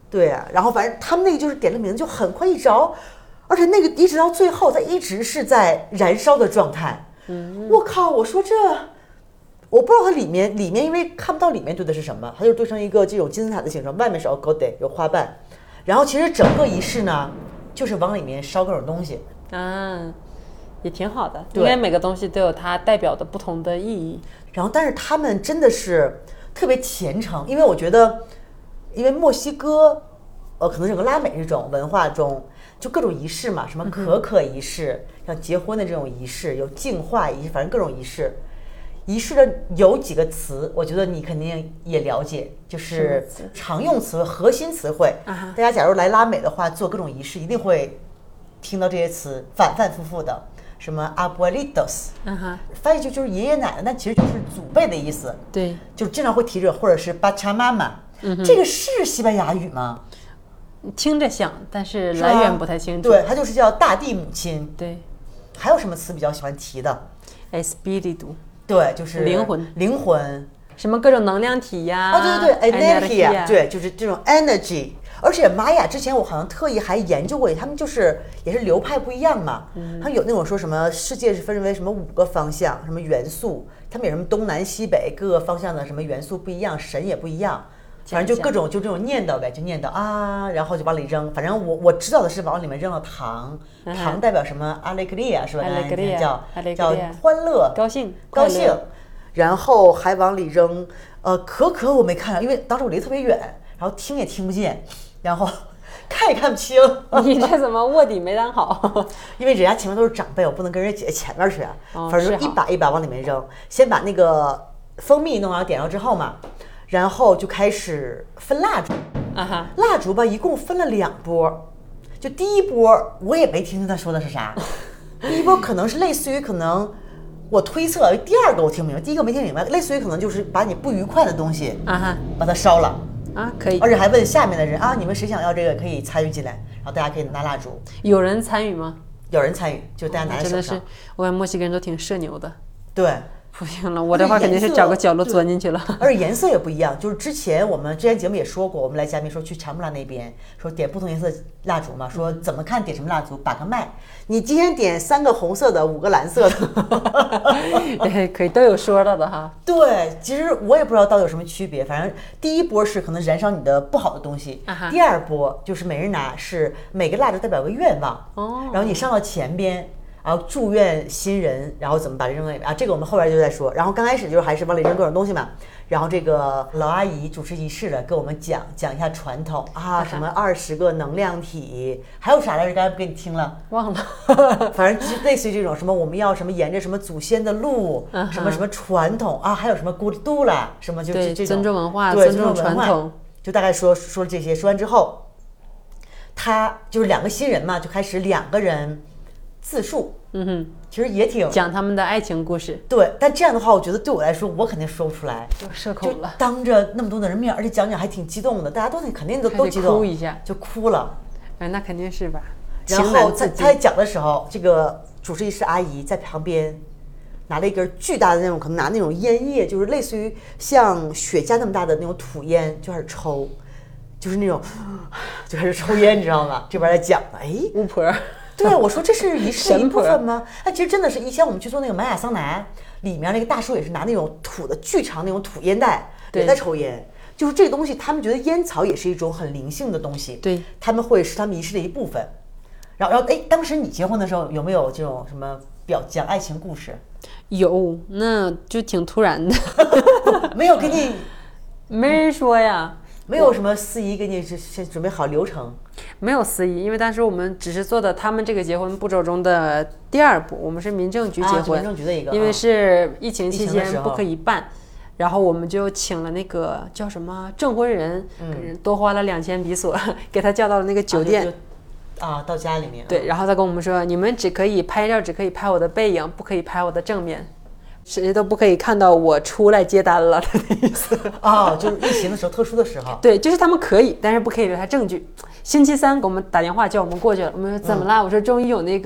对啊，然后反正他们那个就是点了名就很快一着，而且那个一直到最后，它一直是在燃烧的状态。嗯，我靠！我说这，我不知道它里面里面因为看不到里面堆的是什么，它就堆成一个这种金字塔的形状，外面是 ogode 有花瓣，然后其实整个仪式呢，就是往里面烧各种东西。 嗯，也挺好的，应该每个东西都有它代表的不同的意义。 然后，但是他们真的是特别虔诚，因为我觉得，因为墨西哥，呃，可能整个拉美这种文化中，就各种仪式嘛，什么可可仪式，像结婚的这种仪式，有净化仪式，反正各种仪式。仪式的有几个词，我觉得你肯定也了解，就是常用词、核心词汇。大家假如来拉美的话，做各种仪式一定会听到这些词，反反复复的。什么 abuelitos， 翻译就就是爷爷奶奶，但其实就是祖辈的意思。 对， 就经常会提这，或者是巴查妈妈。这个是西班牙语吗？ 听着像，但是来源不太清楚。 对，它就是叫大地母亲。 对， 还有什么词比较喜欢提的 ？espíritu， 对，就是灵魂， 灵魂， 什么各种能量体呀、 啊？哦，对对对 ，energy， 对，就是这种 energy。而且玛雅之前我好像特意还研究过，他们就是也是流派不一样嘛。嗯、他们有那种说什么世界是分为什么五个方向，什么元素，他们有什么东南西北各个方向的什么元素不一样，神也不一样，反正就各种就这种念叨呗，就念叨啊，然后就往里扔。反正我我知道的是往里面扔了糖，嗯、糖代表什么阿雷格利亚是吧？阿雷格利亚叫叫欢乐、 高兴、 高兴。然后还往里扔呃可可我没看到，因为当时我离得特别远，然后听也听不见。然后看也看不清， 你这怎么卧底没当好？ 因为人家前面都是长辈，我不能跟人家姐前面去啊。哦、反正就一把一把往里面扔，先把那个蜂蜜弄完点上之后嘛，然后就开始分蜡烛。 啊哈， 蜡烛吧，一共分了两波。就第一波我也没听清他说的是啥，第一波可能是类似于可能我推测，第二个我听不明白，第一个没听明白，类似于可能就是把你不愉快的东西啊哈把它烧了。 啊，可以， 而且还问下面的人啊，你们谁想要这个可以参与进来，然后大家可以拿蜡烛。 有人参与吗？ 有人参与，就大家拿在手上。真的是， 我看墨西哥人都挺社牛的。 对， 不行了，我的话肯定是找个角落钻进去了。 而且颜色也不一样，就是之前我们之前节目也说过，我们来嘉宾说去查木拉那边说点不同颜色蜡烛嘛，说怎么看点什么蜡烛，把个脉。你今天点三个红色的，五个蓝色的，可以都有说到的哈。 对，其实我也不知道到底有什么区别，反正第一波是可能燃烧你的不好的东西，啊、第二波就是每人拿是每个蜡烛代表个愿望，哦，然后你上到前边。然后祝愿新人，然后怎么把这扔里面啊？这个我们后边就再说。然后刚开始就是还是往里扔各种东西嘛。然后这个老阿姨主持仪式的，跟我们讲讲一下传统啊，什么二十个能量体，还有啥来着？刚才不给你听了， 忘了。 反正就是类似于这种什么我们要什么沿着什么祖先的路，uh-huh. 什么什么传统啊，还有什么古杜啦，什么就是这种尊重文化， 对尊重传统， 就大概说说了这些。说完之后，他就是两个新人嘛，就开始两个人。自述， 嗯哼， 其实也挺讲他们的爱情故事。 对，但这样的话，我觉得对我来说，我肯定说不出来， 就社恐了。 就当着那么多的人面，而且讲讲还挺激动的，大家都肯定都都激动， 哭一下就哭了。 哎，那肯定是吧。 然后在他在讲的时候，这个主持仪式阿姨在旁边拿了一根巨大的那种，可能拿那种烟叶，就是类似于像雪茄那么大的那种土烟，就开始抽，就是那种就开始抽烟，你知道吗？这边在讲的，哎， 巫婆。 对，我说这是仪式的一部分吗？那其实真的是以前我们去做那个玛雅桑拿，里面那个大叔也是拿那种土的巨长那种土烟袋也在抽烟。就是这个东西，他们觉得烟草也是一种很灵性的东西， 对， 他们会是他们仪式的一部分。然后，然后，哎，当时你结婚的时候有没有这种什么表讲爱情故事？ 有，那就挺突然的， 没有给你， 没人说呀。 没有什么司仪给你先准备好流程， 没有司仪，因为当时我们只是做的他们这个结婚步骤中的第二步，我们是民政局结婚， 啊、民政局的一个， 因为是疫情期间不可以办，然后我们就请了那个叫什么证婚人，嗯、多花了两千比索，给他叫到了那个酒店。 啊, 啊，到家里面。 对，然后他跟我们说，你们只可以拍照，只可以拍我的背影，不可以拍我的正面。谁都不可以看到我出来接单了的意思啊、哦，就是疫情的时候，特殊的时候。 对，就是他们可以，但是不可以留下证据。星期三给我们打电话叫我们过去了，我们说怎么了？嗯、我说终于有那个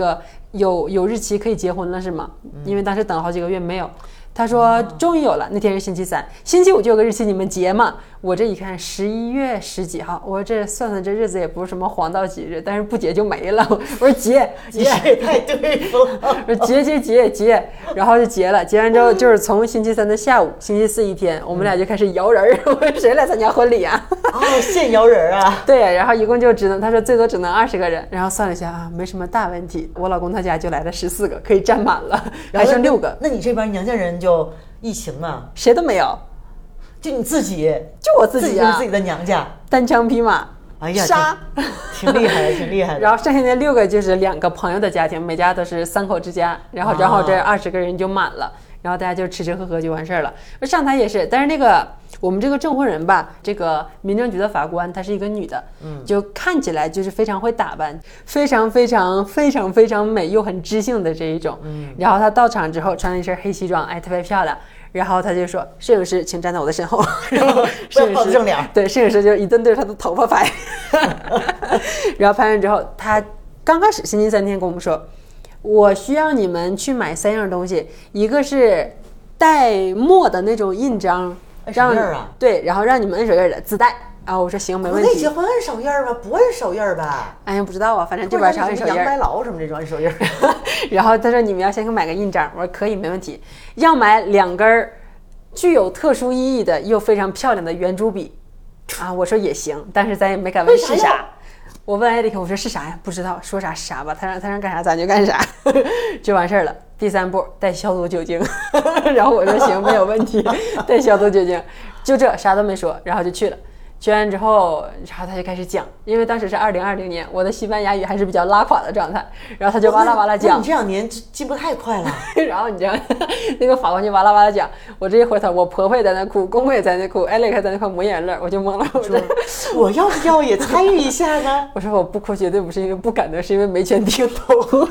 有有日期可以结婚了是吗？因为当时等了好几个月没有。他说终于有了，那天是星期三，星期五就有个日期，你们结嘛？我这一看十一月十几号，我这算算这日子也不是什么黄道吉日，但是不结就没了。我说结结也太对付了， 我说结结结结，然后就结了。结完之后就是从星期三的下午，星期四一天，我们俩就开始摇人儿。我说谁来参加婚礼啊？ 哦，现摇人啊？ 对，然后一共就只能，他说最多只能二十个人，然后算了一下啊，没什么大问题。我老公他家就来了十四个，可以占满了，还剩六个。 那你这边娘家人就疫情嘛？ 谁都没有。 就你自己， 就我自己啊，自己是自己的娘家， 单枪匹马， 哎呀， 杀， 挺厉害的，挺厉害的。 然后剩下那六个就是两个朋友的家庭，每家都是三口之家，然后然后这二十个人就满了，然后大家就吃吃喝喝就完事儿了。上台也是，但是那个我们这个证婚人吧，这个民政局的法官她是一个女的，嗯，就看起来就是非常会打扮，非常非常非常非常美又很知性的这一种。嗯，然后她到场之后穿了一身黑西装，哎，特别漂亮。然后他就说：“摄影师，请站在我的身后。”然后摄影师正脸， 对，摄影师就一顿对着他的头发拍。然后拍完之后，他刚开始星期三天跟我们说：“我需要你们去买三样东西，一个是带墨的那种印章， 让啊， 对，然后让你们摁手印的自带。”啊，我说行，没问题。 国内结婚摁手印吗？不摁手印吧？ 哎呀，不知道啊，反正这边常摁手印。 杨白劳什么这种摁手印。 然后他说你们要先给我买个印章，我说可以，没问题。要买两根具有特殊意义的又非常漂亮的圆珠笔。啊，我说也行，但是咱也没敢问是啥。我问艾迪克，我说是啥呀？不知道，说啥是啥吧。他让他让干啥咱就干啥，就完事儿了。第三步带消毒酒精，然后我说行，没有问题，带消毒酒精，就这啥都没说，然后就去了。去完之后，然后他就开始讲，因为当时是二零二零年，我的西班牙语还是比较拉垮的状态，然后他就哇啦哇啦讲。 你这两年进步太快了。 然后你知道，那个法官就哇啦哇啦讲，我这一回头，我婆婆也在那哭，公公也在那哭，艾蕾克在那块抹眼泪，我就懵了。我说我要不要也参与一下呢？ 我说我不哭绝对不是因为不敢的，是因为没钱听懂。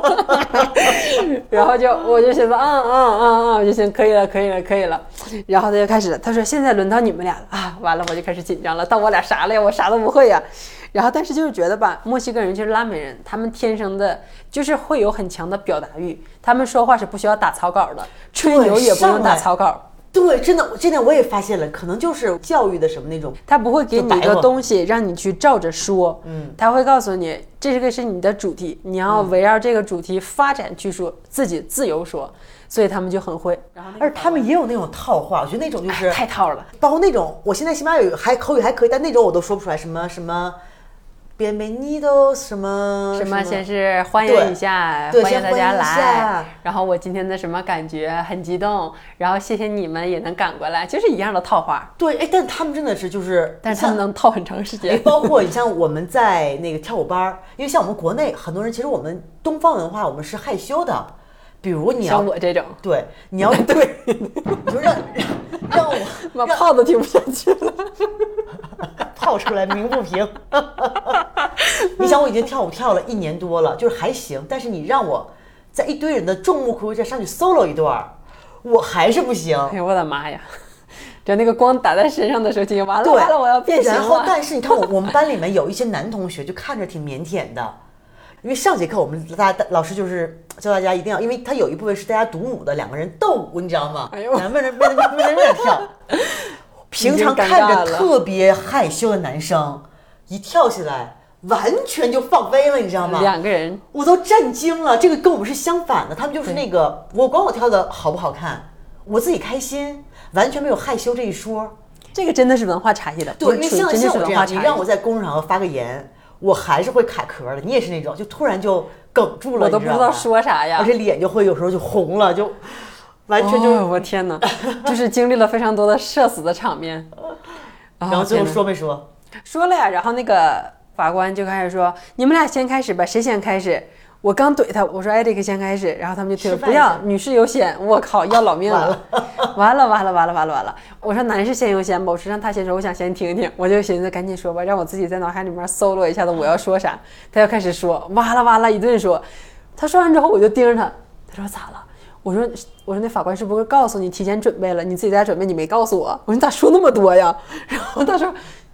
然后就我就寻思，嗯嗯嗯嗯，就行，可以了，可以了，可以了。然后他就开始了，他说现在轮到你们俩了啊！完了，我就开始紧张了，到我俩啥了呀？我啥都不会呀。然后但是就是觉得吧，墨西哥人就是拉美人，他们天生的就是会有很强的表达欲，他们说话是不需要打草稿的，吹牛也不用打草稿。 对，真的，这点我也发现了，可能就是教育的什么那种， 他不会给你一个东西让你去照着说，嗯，他会告诉你这个是你的主题，你要围绕这个主题发展去说，自己自由说，所以他们就很会。然后而他们也有那种套话，我觉得那种就是、 哎、太套了， 包括那种我现在西班牙语还口语还可以，但那种我都说不出来，什么什么。Bienvenidos 什么什么，先是欢迎一下，欢迎大家来，然后我今天的什么感觉很激动，然后谢谢你们也能赶过来，就是一样的套话。 对，哎，但他们真的是就是， 但是他们能套很长时间。 包括你像我们在那个跳舞班，因为像我们国内很多人，其实我们东方文化我们是害羞的，比如你要像我这种， 对，你要对，你说让让我把泡都听不下去了。 泡出来鸣不平。你想我已经跳舞跳了一年多了，就是还行，但是你让我在一堆人的众目睽睽上去 solo 一段，我还是不行。 哎呦我的妈呀！就那个光打在身上的时候，就完了完了，我要变形了。 然后，但是你看我我们班里面有一些男同学就看着挺腼腆的，因为上节课我们大家老师就是教大家一定要，因为他有一部分是大家独舞的，两个人斗舞，你知道吗？ 哎呦， 两个人为了为了为了跳。平常看着特别害羞的男生，一跳起来完全就放飞了，你知道吗？ 两个人， 我都震惊了。这个跟我们是相反的，他们就是那个，我管我跳的好不好看，我自己开心，完全没有害羞这一说。 这个真的是文化差异的。 对，因为像像我这样，你让我在公众场合发个言，我还是会卡壳的。你也是那种，就突然就哽住了， 我都不知道说啥呀， 而且脸就会有时候就红了，就。完全就、 哦、我天哪，就是经历了非常多的社死的场面。 然后最后说没说？ 说了呀。然后那个法官就开始说：“你们俩先开始吧，谁先开始？”我刚怼他，我说：“艾迪克先开始。”然后他们就推不要，女士优先。我靠，要老命了！完了完了完了完了完了！我说男士先优先吧，我说让他先说，我想先听一听。我就寻思赶紧说吧，让我自己在脑海里面搜罗一下子我要说啥。他要开始说，哇啦哇啦一顿说。他说完之后，我就盯着他，他说咋了？我说我说那法官是不是告诉你提前准备了，你自己在准备，你没告诉我。我说你咋说那么多呀？然后他说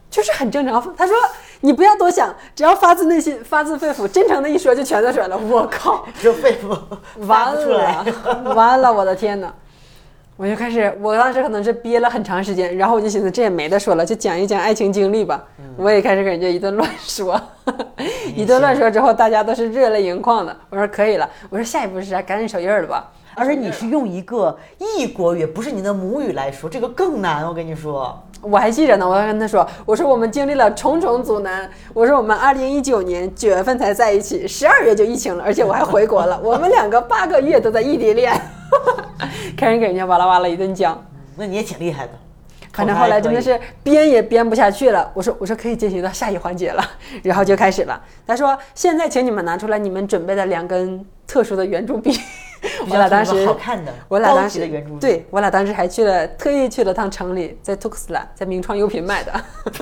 就是很正常。他说你不要多想，只要发自内心、发自肺腑、真诚的一说，就全都准了。我靠， 只有肺腑完了，完了，我的天哪！我就开始，我当时可能是憋了很长时间，然后我就寻思这也没得说了，就讲一讲爱情经历吧。嗯、我也开始跟人家一顿乱说，一顿乱说之后，大家都是热泪盈眶的。我说可以了，我说下一步是啥？赶紧手印了吧。 而且你是用一个异国语，不是你的母语来说，这个更难。我跟你说， 我还记着呢。我跟他说，我说我们经历了重重阻难。我说我们二零一九年九月份才在一起，十二月就疫情了，而且我还回国了。我们两个八个月都在异地恋，开始给人家哇啦哇啦一顿讲。 那你也挺厉害的。 反正后来真的是编也编不下去了，我说我说可以进行到下一环节了，然后就开始了。他说现在请你们拿出来你们准备的两根特殊的圆珠笔。我俩当时好看的， 我俩当时的圆珠笔， 对我俩当时还去了，特意去了趟城里，在图克斯兰，在名创优品买的。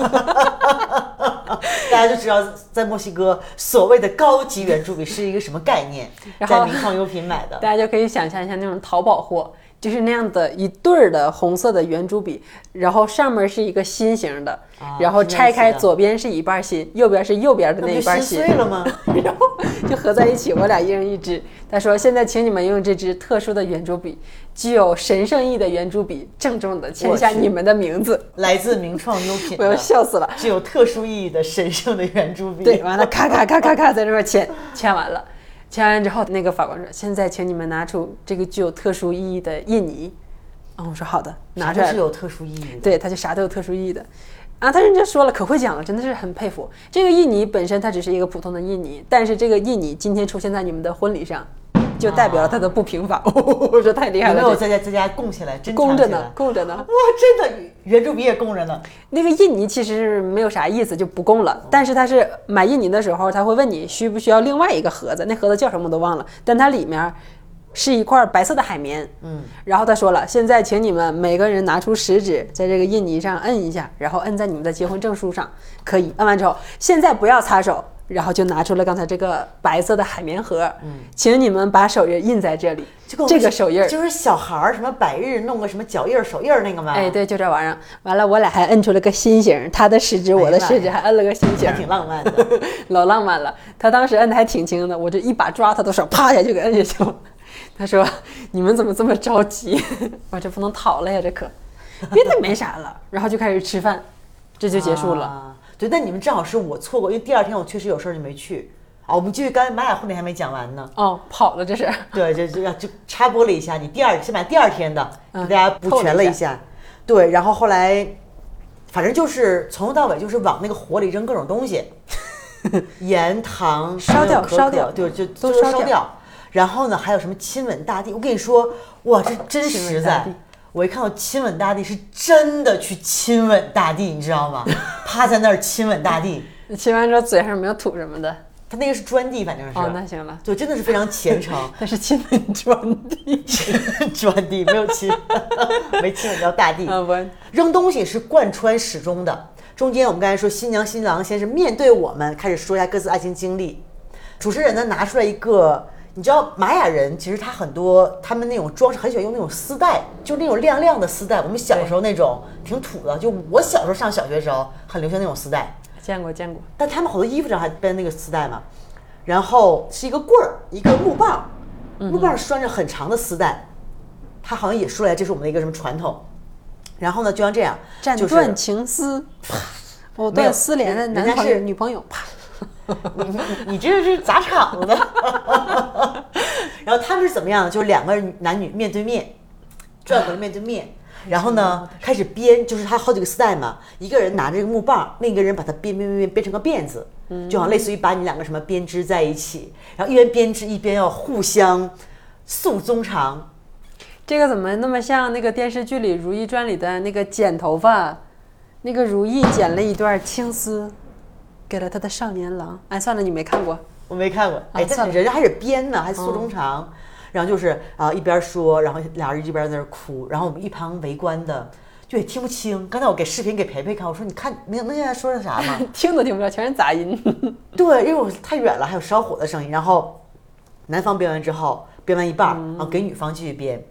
大家就知道在墨西哥所谓的高级圆珠笔是一个什么概念，在名创优品买的， 大家就可以想象一下那种淘宝货。就是那样的一对儿的红色的圆珠笔，然后上面是一个心形的，啊、然后拆开左边是一半心，右边是右边的那一半心， 那不就心碎了吗？ 然后就合在一起，我俩一人一支。他说：“现在请你们用这支特殊的圆珠笔，具有神圣意的圆珠笔，郑重的签下你们的名字， 来自名创优品。” 我要笑死了！ 具有特殊意义的神圣的圆珠笔。 对，完了，咔咔咔咔咔，在这边签，签完了。签完之后，那个法官说：“现在请你们拿出这个具有特殊意义的印泥。”啊、哦，我说好的，拿出来。 是有特殊意义的。 对，他就啥都有特殊意义的。啊，他人家说了，可会讲了，真的是很佩服。这个印泥本身它只是一个普通的印泥，但是这个印泥今天出现在你们的婚礼上，就代表了它的不平凡。啊、我说太厉害了， 有没有在家在家供起来？真供着呢，供着呢。 哇，真的，圆珠笔也供着呢。 那个印泥其实没有啥意思，就不供了。但是他是买印泥的时候，他会问你需不需要另外一个盒子，那盒子叫什么我都忘了，但它里面是一块白色的海绵，嗯，然后他说了，现在请你们每个人拿出食指，在这个印泥上摁一下，然后摁在你们的结婚证书上，可以。摁完之后，现在不要擦手，然后就拿出了刚才这个白色的海绵盒，嗯，请你们把手印印在这里，这个手印就是小孩儿什么百日弄个什么脚印手印那个吗？ 哎，对，就这玩意儿。完了，我俩还摁出了个心形，他的食指，我的食指，还摁了个心形， 还挺浪漫的， 老浪漫了。他当时摁的还挺轻的，我这一把抓他的手，啪一下就给摁下去了。他说：“你们怎么这么着急？我这不能逃了呀，这可别的没啥了。”然后就开始吃饭，这就结束了。 啊、对，但你们正好是我错过，因为第二天我确实有事就没去。啊，我们继续，刚才玛雅婚礼还没讲完呢。 哦，跑了这是。 对，就就就插播了一下，你第二先把第二天的给大家补全了一下。嗯、对，然后后来，反正就是从头到尾就是往那个火里扔各种东西，盐、糖烧掉，烧掉， 对，就都烧掉。然后呢，还有什么亲吻大地？我跟你说，哇，这真实在！我一看到亲吻大地，是真的去亲吻大地，你知道吗？趴在那儿亲吻大地。 亲完之后嘴上没有吐什么的。 他那个是砖地，反正是。 哦，那行了。 对，真的是非常虔诚。 但是亲吻砖地， 砖地没有亲，没亲吻到大地。 啊，不， 扔东西是贯穿始终的。中间我们刚才说，新娘新郎先是面对我们，开始说一下各自爱情经历。主持人呢拿出来一个。你知道玛雅人其实他很多，他们那种装饰很喜欢用那种丝带，就那种亮亮的丝带。我们小时候那种挺土的，就我小时候上小学的时候很流行那种丝带。 见过见过。 但他们好多衣服上还编那个丝带嘛。然后是一个棍儿，一个木棒，木棒拴着很长的丝带。他好像也说来这是我们的一个什么传统。然后呢，就像这样， 斩断情丝，藕断丝连的男朋友女朋友，啪。 你你你这是砸场子的，然后他们是怎么样？就是两个男女面对面，转过来面对面，然后呢开始编，就是他好几个丝带嘛，一个人拿着这个木棒，另一个人把它编编编编编成个辫子，就好像类似于把你两个什么编织在一起，然后一边编织一边要互相诉衷肠。 这个怎么那么像那个电视剧里《如懿传》里的那个剪头发，那个如懿剪了一段青丝。给了他的少年郎，哎，算了，你没看过， 我没看过，哎，但是人家还是编呢，还诉衷肠，嗯、然后就是啊、呃、一边说，然后俩人一边在那哭，然后我们一旁围观的就也听不清。刚才我给视频给培培看，我说你看能能现在说的啥吗？ 听都听不着，全是杂音。 对，因为我太远了，还有烧火的声音。然后男方编完之后，编完一半，然后给女方继续编。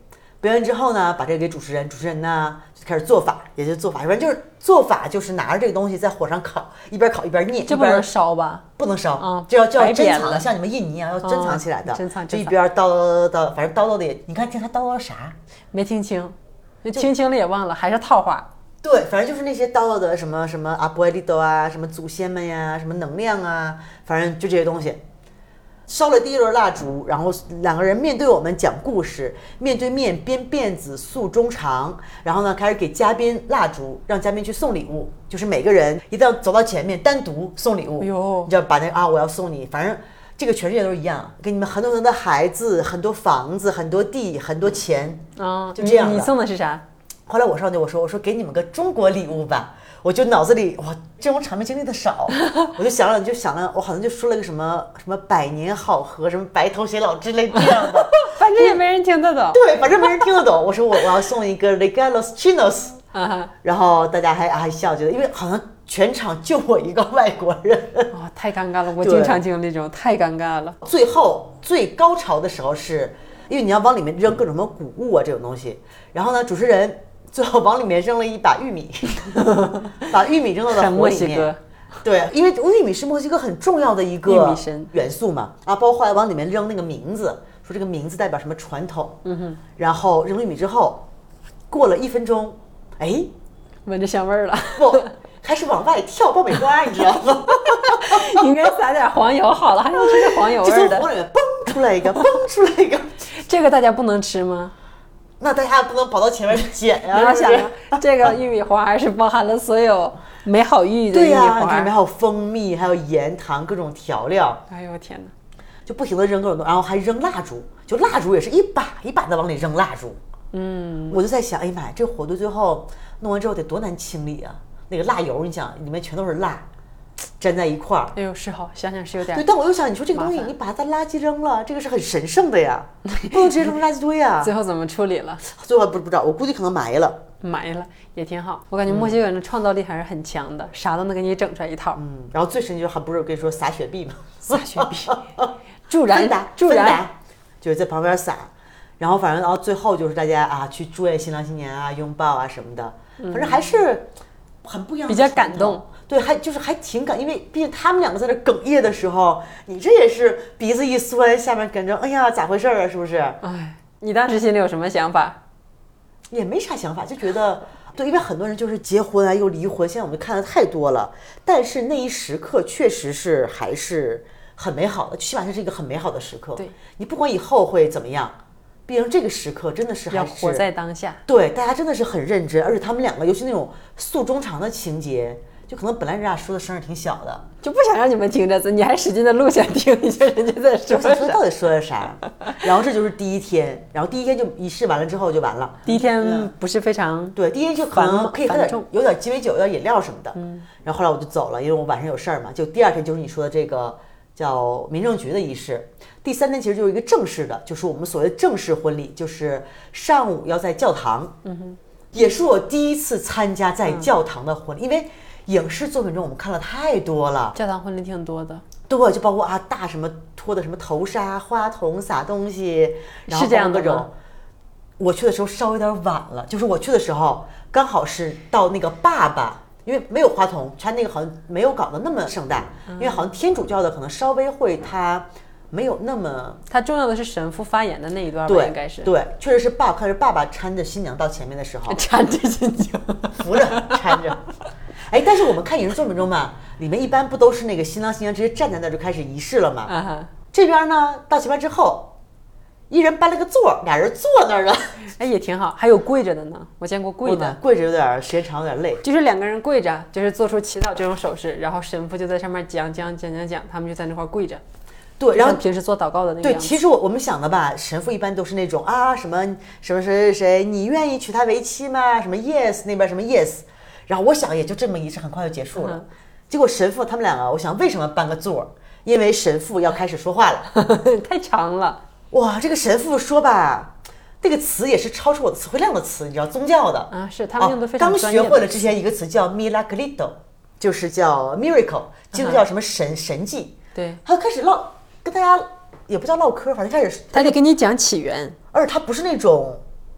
表演之后呢，把这个给主持人，主持人呢就开始做法，也就是做法，反正就是做法，就是拿着这个东西在火上烤，一边烤一边念， 这不能烧吧？ 不能烧， 嗯， 就要就要珍藏的， 白扁了像你们印尼一样要珍藏起来的， 哦珍藏就一珍藏边叨叨叨叨，反正叨叨的也，你看听他叨叨啥？ 没听清，听清了也忘了，还是套话。 对，反正就是那些叨叨的什么什么阿波利多啊，什么祖先们呀，什么能量啊，反正就这些东西。烧了第一轮蜡烛，然后两个人面对我们讲故事，面对面编辫子诉衷肠，然后呢开始给嘉宾蜡烛，让嘉宾去送礼物，就是每个人一定要走到前面单独送礼物， 哎呦你就要把那个啊我要送你，反正这个全世界都是一样，给你们很多很多的孩子，很多房子，很多地，很多钱， 嗯， 就这样的。 你送的是啥？ 后来我上去我说我说给你们个中国礼物吧，我就脑子里哇这种场面经历的少，我就想了就想了，我好像就说了个什么什么百年好合，什么白头偕老之类这样的， 反正也没人听得懂。 对，反正没人听得懂。我说我我要送一个 regalos chinos， 啊、 然后大家还还笑，觉得因为好像全场就我一个外国人， 哦，太尴尬了，我经常经历这种，太尴尬了。 最后最高潮的时候是，因为你要往里面扔各种什么谷物啊这种东西，然后呢主持人最后往里面扔了一把玉米，把玉米扔到了火里墨西哥面。对，因为玉米是墨西哥很重要的一个玉米神元素嘛，啊，包括后来往里面扔那个名字，说这个名字代表什么传统，嗯哼，然后扔玉米之后，过了一分钟，哎， 闻着香味儿了， 不，开始往外跳爆米花，你知道吗？ 应该撒点黄油好了，还能吃这黄油味就儿的。 从火里面蹦出来一个，蹦出来一个， 这个大家不能吃吗？ 那大家不能跑到前面去捡呀、 你要想是不是啊，这个玉米花是包含了所有美好寓意的玉米对呀、里花。 面还有蜂蜜，还有盐、糖，各种调料， 哎呦我天哪！ 就不停的扔各种东西，然后还扔蜡烛，就蜡烛也是一把一把的往里扔蜡烛。 嗯， 我就在想，哎呀妈呀，这火堆最后弄完之后得多难清理啊！那个蜡油，你想里面全都是蜡，粘在一块儿。 哎呦是好，想想是有点对，。但我又想，你说这个东西麻烦你把它在垃圾扔了，这个是很神圣的呀，不能直接扔垃圾堆呀。 最后怎么处理了？ 最后还不不知道，我估计可能埋了。 埋了也挺好。我感觉墨西哥人的创造力还是很强的，啥都能给你整出来一套。 嗯，然后最神奇就还不是跟你说撒雪碧吗？ 撒雪碧，助燃芬达， 助燃芬达，就是在旁边撒，然后反正然后最后就是大家啊去祝愿新郎新娘啊，拥抱啊什么的，反正还是很不一样的比较传统感动。 对，还就是还挺感，因为毕竟他们两个在那哽咽的时候，你这也是鼻子一酸，下面感觉哎呀咋回事啊，是不是？ 哎，你当时心里有什么想法？ 也没啥想法，就觉得对，因为很多人就是结婚啊又离婚，现在我们看的太多了。但是那一时刻确实是还是很美好的，起码这是一个很美好的时刻。 对， 你不管以后会怎么样，毕竟这个时刻真的是还是要活在当下。 对，大家真的是很认真，而且他们两个尤其那种诉衷肠的情节，就可能本来人家说的声儿挺小的， 就不想让你们听着，你还使劲的录下听一下人家在说我想说啥。 到底说的啥。然后这就是第一天，然后第一天就仪式完了之后就完了。 第一天不是非常对，第一天就可能可以喝点繁重有点鸡尾酒，有点饮料什么的。嗯，然后后来我就走了，因为我晚上有事儿嘛。就第二天就是你说的这个叫民政局的仪式。第三天其实就是一个正式的，就是我们所谓的正式婚礼，就是上午要在教堂。嗯哼，也是我第一次参加在教堂的婚礼，因为影视作品中我们看了太多了。 教堂婚礼挺多的， 对，就包括啊大什么拖的什么头纱、花筒撒东西，然后是这样的吗各种。我去的时候稍微有点晚了，就是我去的时候刚好是到那个爸爸，因为没有花筒，他那个好像没有搞得那么盛大，因为好像天主教的可能稍微会他没有那么它重要的是神父发言的那一段吧， 对， 应该是对，确实是爸看着爸爸搀着新娘到前面的时候， 缠着心情。 扶着搀着。哎，但是我们看影视作品中嘛，里面一般不都是那个新郎新娘直接站在那儿就开始仪式了嘛？ 啊哈， 这边呢，到前面之后，一人搬了个座儿，俩人坐那儿了。 哎也挺好，还有跪着的呢，我见过跪的。 跪着有点时间长，有点累。 就是两个人跪着，就是做出祈祷这种手势，然后神父就在上面讲讲讲讲讲，他们就在那块儿跪着。 对，然后像平时做祷告的那个对， 样子。 其实我我们想的吧，神父一般都是那种啊什么什么谁谁谁，你愿意娶她为妻吗？什么 yes 那边什么 yes，然后我想也就这么仪式很快就结束了。 嗯、 结果神父他们两个，我想为什么搬个座儿？因为神父要开始说话了， 太长了。 哇，这个神父说吧。这个词也是超出我的词汇量的词，你知道宗教的啊，是他们用的非常刚专业的。 学会了之前一个词叫 milagrito， 就是叫 miracle， 基督教什么神、嗯、神迹。 对， 他就开始唠，跟大家也不叫唠嗑，反正开始他得跟你讲起源， 而且他不是那种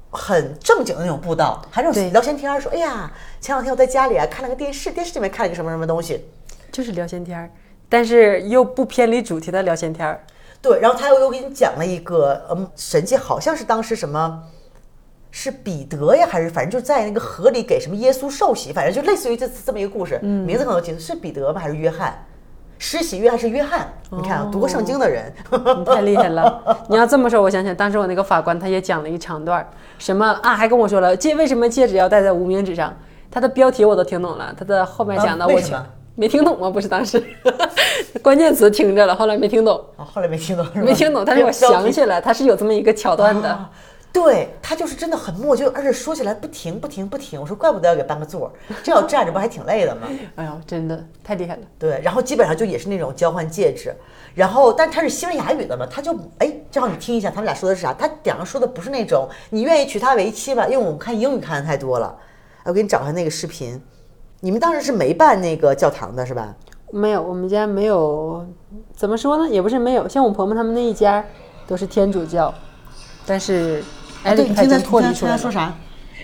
很正经的那种布道，还是那种聊闲天，说哎呀，前两天我在家里啊看了个电视，电视里面看了个什么什么东西， 就是聊闲天，但是又不偏离主题的聊闲天。 对，然后他又又给你讲了一个嗯神迹，好像是当时什么。是彼得呀，还是反正就在那个河里给什么耶稣受洗，反正就类似于这这么一个故事，嗯、名字可能记得是彼得吗？还是约翰？施洗约翰是约翰，你看、哦、读过圣经的人， 你太厉害了。你要这么说，我想想，当时我那个法官他也讲了一长段，什么啊，还跟我说了戒为什么戒指要戴在无名指上，他的标题我都听懂了，他的后面讲的我听、啊、没听懂吗？不是当时关键词听着了，后来没听懂， 哦、后来没听懂是吧？ 没听懂，但是我想起来他是有这么一个桥段的。啊对，他就是真的很默就，而且说起来不停不停不停。我说怪不得要给搬个座，这要站着不还挺累的吗？ 哎呦，真的太厉害了。 对，然后基本上就也是那种交换戒指，然后但他是西班牙语的嘛，他就哎，正好你听一下他们俩说的是啥？他两个说的不是那种你愿意娶她为妻吧？因为我们看英语看的太多了。我给你找一下那个视频，你们当时是没办那个教堂的是吧？ 没有，我们家没有，怎么说呢？也不是没有，像我婆婆他们那一家都是天主教，但是。哎， 对，你听他脱离出来他说啥？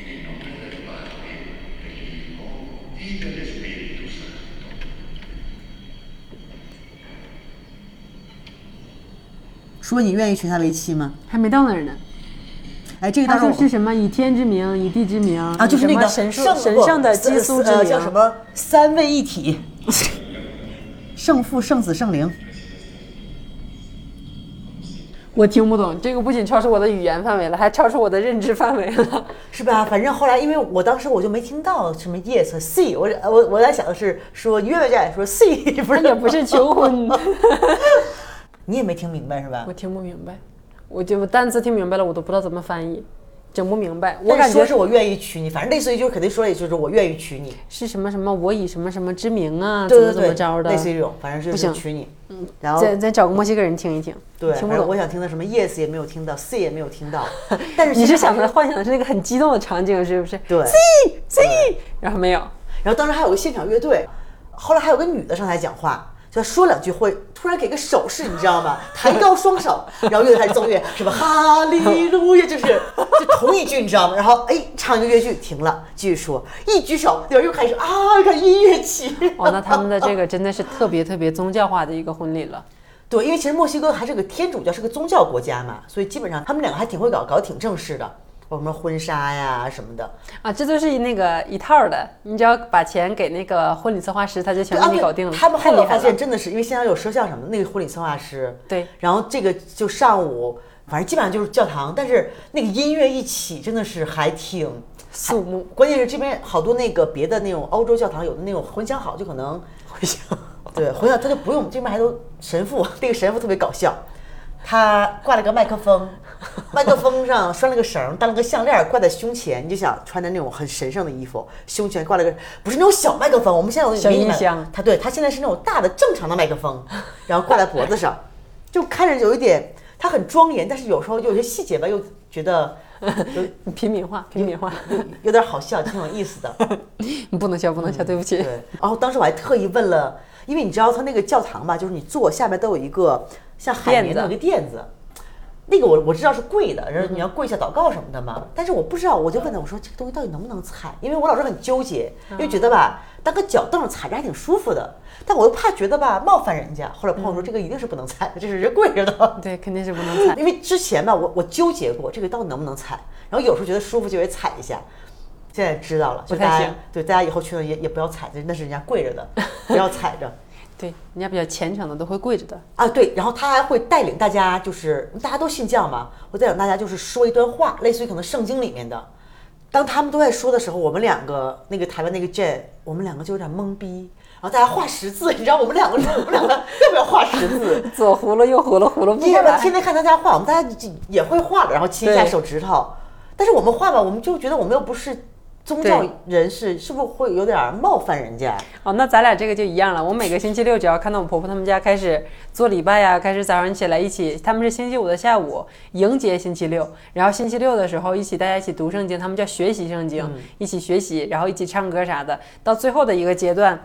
说你愿意娶她为妻吗？ 还没到那儿呢。 哎，这个他说是什么？以天之名，以地之名啊，就是那个神神圣的基督之名， 呃，叫什么三位一体，圣父、圣子、圣灵。 我听不懂，这个不仅超出我的语言范围了，还超出我的认知范围了， 是吧？反正后来，因为我当时我就没听到什么 yes see， 我我我在想的是说约约在说 see， 不是也不是求婚， 你也没听明白是吧？ 我听不明白，我就单词听明白了，我都不知道怎么翻译。整不明白，我感觉说是我愿意娶你，反正类似于就是肯定说的也就是我愿意娶你， 是什么什么我以什么什么之名啊， 对对对， 怎么怎么着的， 类似于这种，反正就是娶你。 嗯，然后再再找个墨西哥人听一听， 对， 听不懂。 我想听的什么 yes 也没有听到 ，c 也没有听到，但是你是想的幻想的是那个很激动的场景，是不是？ 对 ，c c， 然后没有， 然后当时还有个现场乐队，后来还有个女的上台讲话。就说两句会突然给个手势，你知道吗？抬高双手，然后乐队开始奏乐，什么哈利路亚，就是就同一句，你知道吗？然后哎，唱一个乐句停了，继续说，一举手，然后又开始啊，看音乐起。 哦，那他们的这个真的是特别特别宗教化的一个婚礼了。 对，因为其实墨西哥还是个天主教，是个宗教国家嘛，所以基本上他们两个还挺会搞，搞得挺正式的。什么婚纱呀什么的啊，这都是那个一套的，你只要把钱给那个婚礼策划师，他就全给你搞定了。 啊、他们后来发现真的是，因为现在有摄像什么，那个婚礼策划师对， 然后这个就上午，反正基本上就是教堂，但是那个音乐一起，真的是还挺肃穆。 关键是这边好多那个别的那种欧洲教堂，有的那种混响好，就可能混响对混响他就不用，这边还都神父，那个神父特别搞笑。他挂了个麦克风，麦克风上拴了个绳，当了个项链挂在胸前。你就想穿着那种很神圣的衣服，胸前挂了个不是那种小麦克风，我们现在有小音箱， 他对他现在是那种大的正常的麦克风，然后挂在脖子上，就看着有一点，他很庄严，但是有时候有些细节吧，又觉得有平民化，平民化， 有, 有, 有点好笑，挺有意思的。 你不能笑，不能笑，对不起。 对，然后当时我还特意问了，因为你知道他那个教堂吧，就是你坐下面都有一个。像海绵的那个垫子，那个我我知道是跪的，然后你要跪下祷告什么的嘛。但是我不知道，我就问他，我说这个东西到底能不能踩？因为我老是很纠结，因为觉得吧，当个脚凳踩着还挺舒服的，但我又怕觉得吧冒犯人家。后来朋友说这个一定是不能踩的，这是人跪着的。 对，肯定是不能踩。 因为之前吧，我我纠结过这个到底能不能踩，然后有时候觉得舒服就会踩一下。现在知道了， 不太行。 对，大家以后去了也也不要踩着，那是人家跪着的，不要踩着。 对，人家比较虔诚的都会跪着的啊。对，然后他还会带领大家，就是大家都信教嘛，会带领大家就是说一段话，类似于可能圣经里面的。当他们都在说的时候，我们两个那个台湾那个 Jen， 我们两个就有点懵逼。然后大家画十字，你知道我们两个说我们两个要不要画十字？ 左葫芦右葫芦，葫芦不过来。天天看他家画，我们大家也会画的，然后亲一下手指头。但是我们画吧，我们就觉得我们又不是。宗教人士是不是会有点冒犯人家？ 哦，那咱俩这个就一样了。我每个星期六只要看到我婆婆他们家开始做礼拜呀，开始早上起来一起，他们是星期五的下午迎接星期六，然后星期六的时候一起大家一起读圣经，他们叫学习圣经，嗯、一起学习，然后一起唱歌啥的。到最后的一个阶段，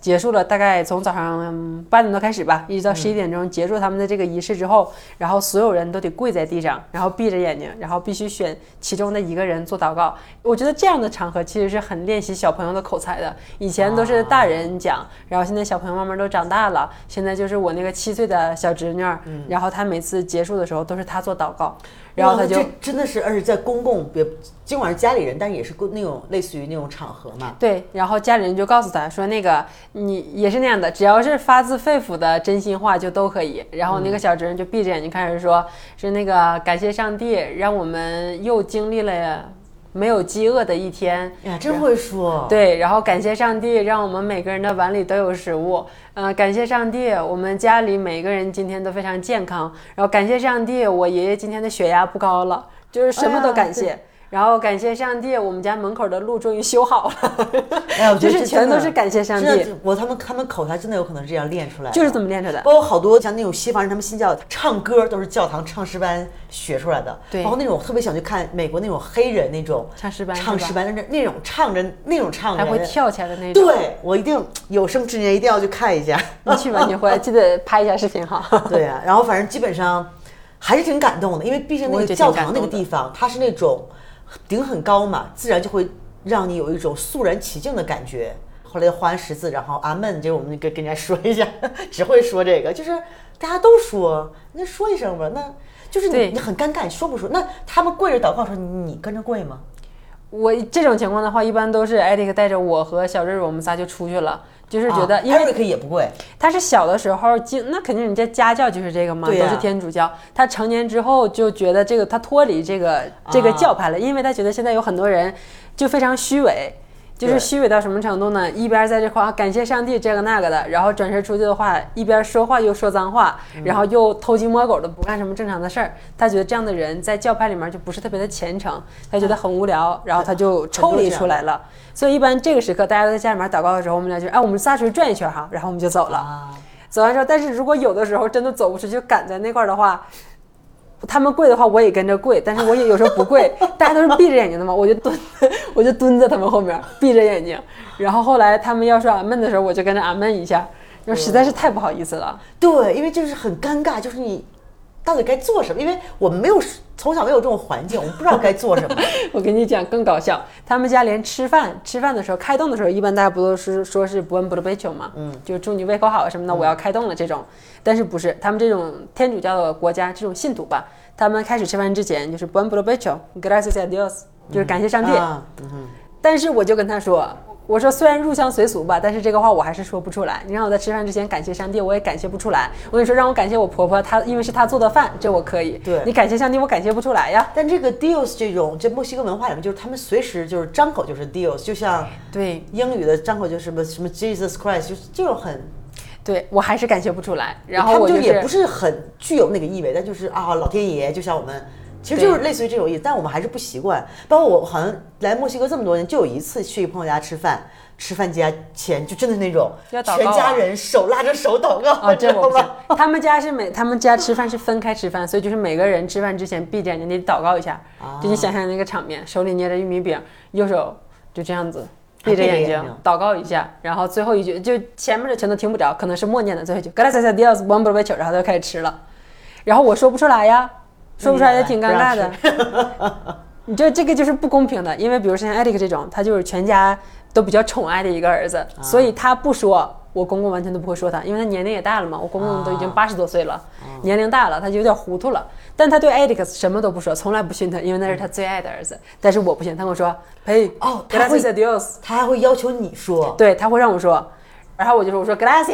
结束了，大概从早上八点多开始吧，一直到十一点钟结束他们的这个仪式之后，然后所有人都得跪在地上，然后闭着眼睛，然后必须选其中的一个人做祷告。我觉得这样的场合其实是很练习小朋友的口才的。以前都是大人讲，然后现在小朋友慢慢都长大了，现在就是我那个七岁的小侄女，然后他每次结束的时候都是他做祷告。然后他就真的是，而且在公共，别尽管是家里人，但是也是那种类似于那种场合嘛。 对，然后家里人就告诉他说，那个你也是那样的，只要是发自肺腑的真心话就都可以。然后那个小侄人就闭着眼睛开始说，是那个感谢上帝，让我们又经历了没有饥饿的一天。 呀，真会说。 对，然后感谢上帝，让我们每个人的碗里都有食物。嗯、呃，感谢上帝，我们家里每个人今天都非常健康。然后感谢上帝，我爷爷今天的血压不高了，就是什么都感谢。哎，然后感谢上帝，我们家门口的路终于修好了。 哎，我觉得就是全都是感谢上帝。 我他们他们口才真的有可能是这样练出来的， 就是这么练出来的。 包括好多像那种西方人，他们信教唱歌都是教堂唱诗班学出来的。 对， 包括那种特别想去看美国那种黑人那种唱诗班， 唱诗班那那种唱着那种唱着还会跳起来的那种。 对，我一定有生之年一定要去看一下。 你去吧，你回来记得拍一下视频哈。 对啊，然后反正基本上还是挺感动的，因为毕竟那个教堂那个地方，它是那种顶很高嘛，自然就会让你有一种肃然起敬的感觉。后来画完十字，然后阿门，这个我们跟跟人家说一下，只会说这个，就是大家都说，那说一声吧，那就是你你很尴尬，你说不说？那他们跪着祷告的时候，你跟着跪吗？ 我这种情况的话，一般都是艾迪克带着我和小瑞瑞，我们仨就出去了。就是觉得，因为艾瑞克也不跪， 他是小的时候经，那肯定人家家教就是这个嘛，都是天主教。他成年之后就觉得这个他脱离这个这个教派了，因为他觉得现在有很多人就非常虚伪。就是虚伪到什么程度呢？一边在这块感谢上帝这个那个的，然后转身出去的话，一边说话又说脏话，然后又偷鸡摸狗的不干什么正常的事儿。他觉得这样的人在教派里面就不是特别的虔诚，他觉得很无聊，然后他就抽离出来了。所以一般这个时刻大家都在家里面祷告的时候，我们俩就哎，我们仨出去转一圈哈，然后我们就走了。走完之后，但是如果有的时候真的走不出去赶在那块的话，他们跪的话我也跟着跪，但是我也有时候不跪，大家都是闭着眼睛的嘛，我就蹲我就蹲在他们后面闭着眼睛，然后后来他们要说阿门的时候，我就跟着阿门一下，就实在是太不好意思了。 对，因为就是很尴尬，就是你到底该做什么？因为我们没有从小没有这种环境，我们不知道该做什么。 我跟你讲更搞笑，他们家连吃饭吃饭的时候开动的时候，一般大家不都是说是 Buen provecho 嘛，嗯，就祝你胃口好什么的，我要开动了这种。但是不是他们这种天主教的国家，这种信徒吧，他们开始吃饭之前就是 Buen provecho gracias a Dios， 就是感谢上帝。嗯啊嗯、但是我就跟他说。我说虽然入乡随俗吧，但是这个话我还是说不出来。你让我在吃饭之前感谢上帝，我也感谢不出来。我跟你说，让我感谢我婆婆，她因为是她做的饭，这我可以。 对， 你感谢上帝，我感谢不出来呀。 但这个 Dios 这种，这墨西哥文化里面，就是他们随时就是张口就是 Dios， 就像对英语的张口就是什么什么 Jesus Christ， 就是这种很。 对我还是感谢不出来。然后我、就是、 他们就也不是很具有那个意味，但就是啊，老天爷，就像我们。其实就是类似于这种意思，但我们还是不习惯。包括我好像来墨西哥这么多年，就有一次去朋友家吃饭，吃饭家前就真的那种全家人手拉着手祷告， 啊，这我不行。他们家是每他们家吃饭是分开吃饭，所以就是每个人吃饭之前闭着眼睛得祷告一下。啊、就你想象那个场面，手里捏着玉米饼，右手就这样子闭着眼睛祷告一下，然后最后一句就前面的全都听不着，可能是默念的，最后一句 Gracias a Dios, buen provecho， 然后就开始吃了，然后我说不出来呀。说不出来也挺尴尬的，你这这个就是不公平的，因为比如像艾利克这种，他就是全家都比较宠爱的一个儿子，啊、所以他不说，我公公完全都不会说他，因为他年龄也大了嘛，我公公都已经八十多岁了，啊、年龄大了，他就有点糊涂了。但他对艾利克什么都不说，从来不训他，因为那是他最爱的儿子。但是我不行，他跟我说，嘿， 哦，他会 Dios， 他还会要求你说， 对，他会让我说，然后我就说，我说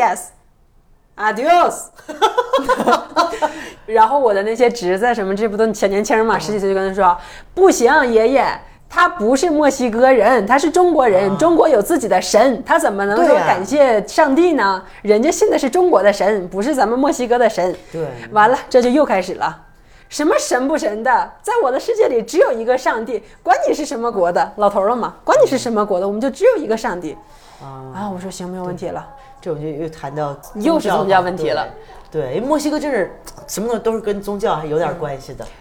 Gracias。Adios 然后我的那些侄子什么这不都小年轻嘛，十几岁就跟他说不行，爷爷他不是墨西哥人，他是中国人，啊、中国有自己的神，他怎么能说感谢上帝呢？啊、人家信的是中国的神，不是咱们墨西哥的神。 对， 完了这就又开始了，什么神不神的，在我的世界里只有一个上帝，管你是什么国的，老头了嘛，管你是什么国的，我们就只有一个上帝。啊, 啊我说行，没有问题了。 这我就又谈到又是宗教问题了。 对，因为墨西哥真是什么东西都是跟宗教还有点关系的。 嗯、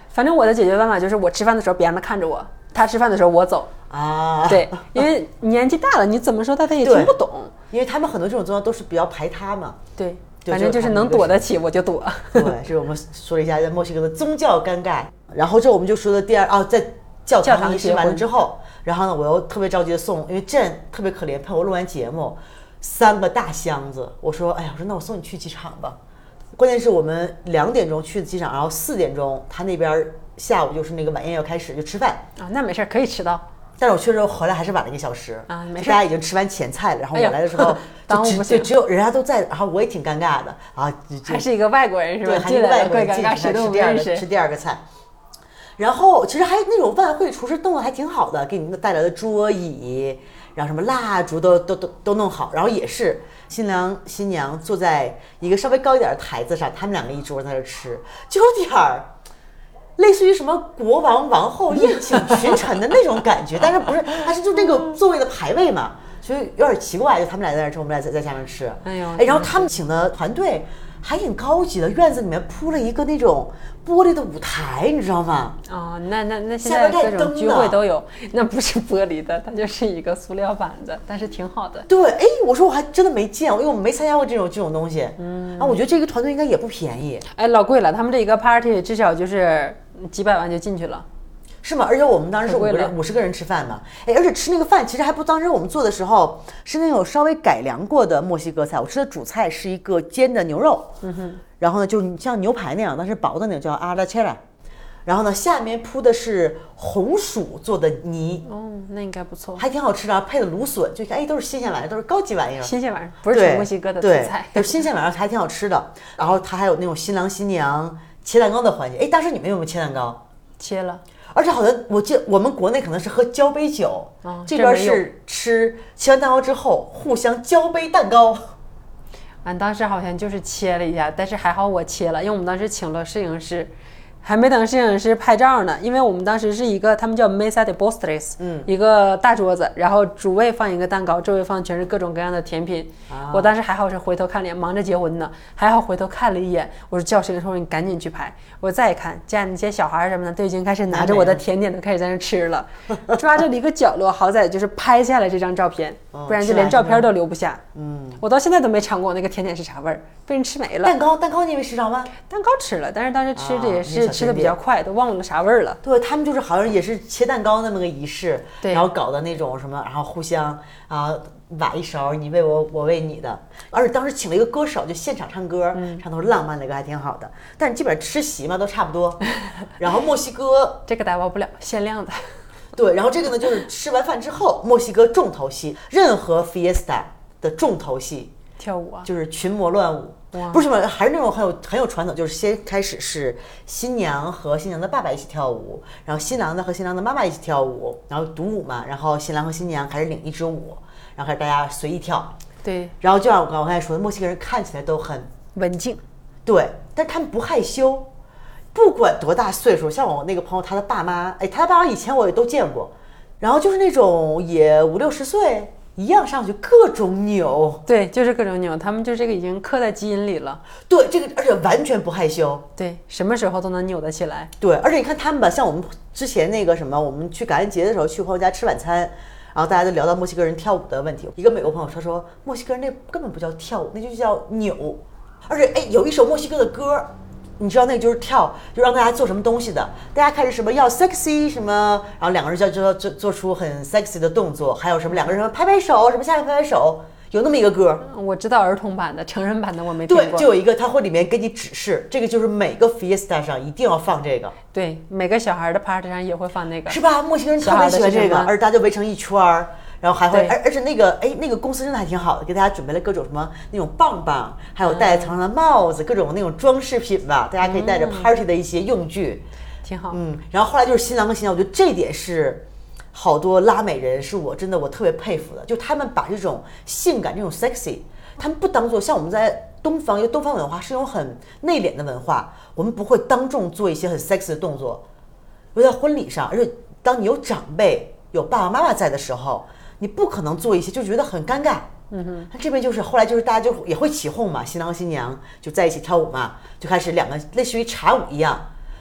反正我的解决办法就是我吃饭的时候别让他看着我，他吃饭的时候我走啊。 对，因为年纪大了，你怎么说他他也听不懂。 因为他们很多这种宗教都是比较排他嘛。 对，反正就是能躲得起我就躲。 对，这是我们说了一下在墨西哥的宗教尴尬。然后这我们就说的第二啊，在教堂仪式完了之后，然后呢，我又特别着急的送，因为朕特别可怜，陪我录完节目，三个大箱子。我说，哎呀，我说那我送你去机场吧。关键是我们两点钟去的机场，然后四点钟他那边下午就是那个晚宴要开始，就吃饭啊，那没事可以迟到。 但是我去的时候回来还是晚了一个小时啊，没事， 大家已经吃完前菜了，然后我来的时候就只、哎、就只有人家都在，然后我也挺尴尬的啊， 还是一个外国人是吧？ 对，还是一个外国人进来吃第二个吃第二个菜。然后其实还那种万会厨师动作还挺好的，给你们带来的桌椅，然后什么蜡烛都都都都弄好，然后也是新郎新娘坐在一个稍微高一点的台子上，他们两个一桌在这吃，就有点儿类似于什么国王王后宴请群臣的那种感觉，但是不是，它是就这个座位的排位嘛，所以有点奇怪，就他们俩在那吃，我们俩在在下面吃， 哎呦， 哎，然后他们请的团队还挺高级的，院子里面铺了一个那种玻璃的舞台，你知道吗？ 哦，那那那现在各种聚会都有，那不是玻璃的，它就是一个塑料板的，但是挺好的。 对，哎，我说我还真的没见过，因为我没参加过这种这种东西。嗯，啊，我觉得这个团队应该也不便宜。 哎，老贵了，他们这一个 party 至少就是几百万就进去了。 是吗？而且我们当时是五个人，五十个人吃饭嘛。哎，而且吃那个饭其实还不，当时我们做的时候是那种稍微改良过的墨西哥菜。我吃的主菜是一个煎的牛肉，嗯哼，然后呢就像牛排那样，但是薄的那种叫阿拉切拉，然后呢下面铺的是红薯做的泥， 哦，那应该不错， 还挺好吃的，配的芦笋，就哎都是新鲜玩意儿，都是高级玩意儿， 新鲜玩意儿，不是纯墨西哥的菜， 对，就新鲜玩意儿还挺好吃的。然后它还有那种新郎新娘切蛋糕的环节。哎，当时你们有没有切蛋糕？ 切了。 而且好像我记得我们国内可能是喝交杯酒，哦、这边是吃切完蛋糕之后互相交杯蛋糕。 俺当时好像就是切了一下，但是还好我切了，因为我们当时请了摄影师，还没等摄影师拍照呢，因为我们当时是一个他们叫 Mesa de Postres， 嗯，一个大桌子，然后主位放一个蛋糕，周围放全是各种各样的甜品。啊、我当时还好是回头看了一眼，忙着结婚呢，还好回头看了一眼，我说叫摄影师说你赶紧去拍。我再一看，家里那些小孩什么的都已经开始拿着我的甜点都开始在那吃了，抓着了一个角落，好歹就是拍下来这张照片，不然就连照片都留不下。嗯，我到现在都没尝过那个甜点是啥味儿，被人吃没了。 蛋糕，蛋糕你没吃着吗？ 蛋糕吃了，但是当时吃的也是、啊、吃的比较快，都忘了啥味儿了。 对，他们就是好像也是切蛋糕那么个仪式，然后搞的那种什么，然后互相啊挖一勺，你喂我，我喂你的。而且当时请了一个歌手，就现场唱歌，嗯、唱都是浪漫的歌，还挺好的。但是基本上吃席嘛都差不多。然后墨西哥这个打包不了，限量的。 对，然后这个呢就是吃完饭之后，墨西哥重头戏，任何 fiesta 的重头戏， 跳舞啊， 就是群魔乱舞。不是什么，还是那种很有很有传统，就是先开始是新娘和新娘的爸爸一起跳舞，然后新郎呢和新郎的妈妈一起跳舞，然后独舞嘛，然后新郎和新娘开始领一支舞，然后开始大家随意跳。 对， 然后就像我刚才说的，墨西哥人看起来都很文静， 对，但他们不害羞，不管多大岁数，像我那个朋友，他的爸妈，哎，他的爸妈以前我也都见过，然后就是那种也五六十岁。一样上去各种扭， 对，就是各种扭，他们就这个已经刻在基因里了。 对，这个而且完全不害羞， 对，什么时候都能扭得起来。 对，而且你看他们吧，像我们之前那个什么，我们去感恩节的时候去朋友家吃晚餐，然后大家都聊到墨西哥人跳舞的问题。一个美国朋友他说，墨西哥人那根本不叫跳舞，那就叫扭。而且哎，有一首墨西哥的歌。你知道那个就是跳，就让大家做什么东西的，大家开始什么要 sexy 什么，然后两个人就就要做做出很 sexy 的动作，还有什么两个人拍拍手，什么下面拍拍手，有那么一个歌。 我知道儿童版的，成人版的我没听过。 对，就有一个他会里面给你指示，这个就是每个 fiesta 上一定要放这个。 对，每个小孩的 party 上也会放那个， 是吧？墨西哥人特别喜欢这个，而大家就围成一圈儿。然后还会，而而且那个哎，那个公司真的还挺好的，给大家准备了各种什么那种棒棒，还有戴在头上的帽子，各种那种装饰品吧，大家可以带着 party 的一些用具， 挺好。 嗯，然后后来就是新郎和新娘，我觉得这点是好多拉美人是我真的我特别佩服的，就他们把这种性感这种 sexy， 他们不当做像我们在东方，因为东方文化是一种很内敛的文化，我们不会当众做一些很 sexy 的动作，尤其在婚礼上，而且当你有长辈有爸爸妈妈在的时候。你不可能做一些，就觉得很尴尬。嗯哼，他这边就是后来就是大家就也会起哄嘛，新郎和新娘就在一起跳舞嘛，就开始两个类似于茶舞一样，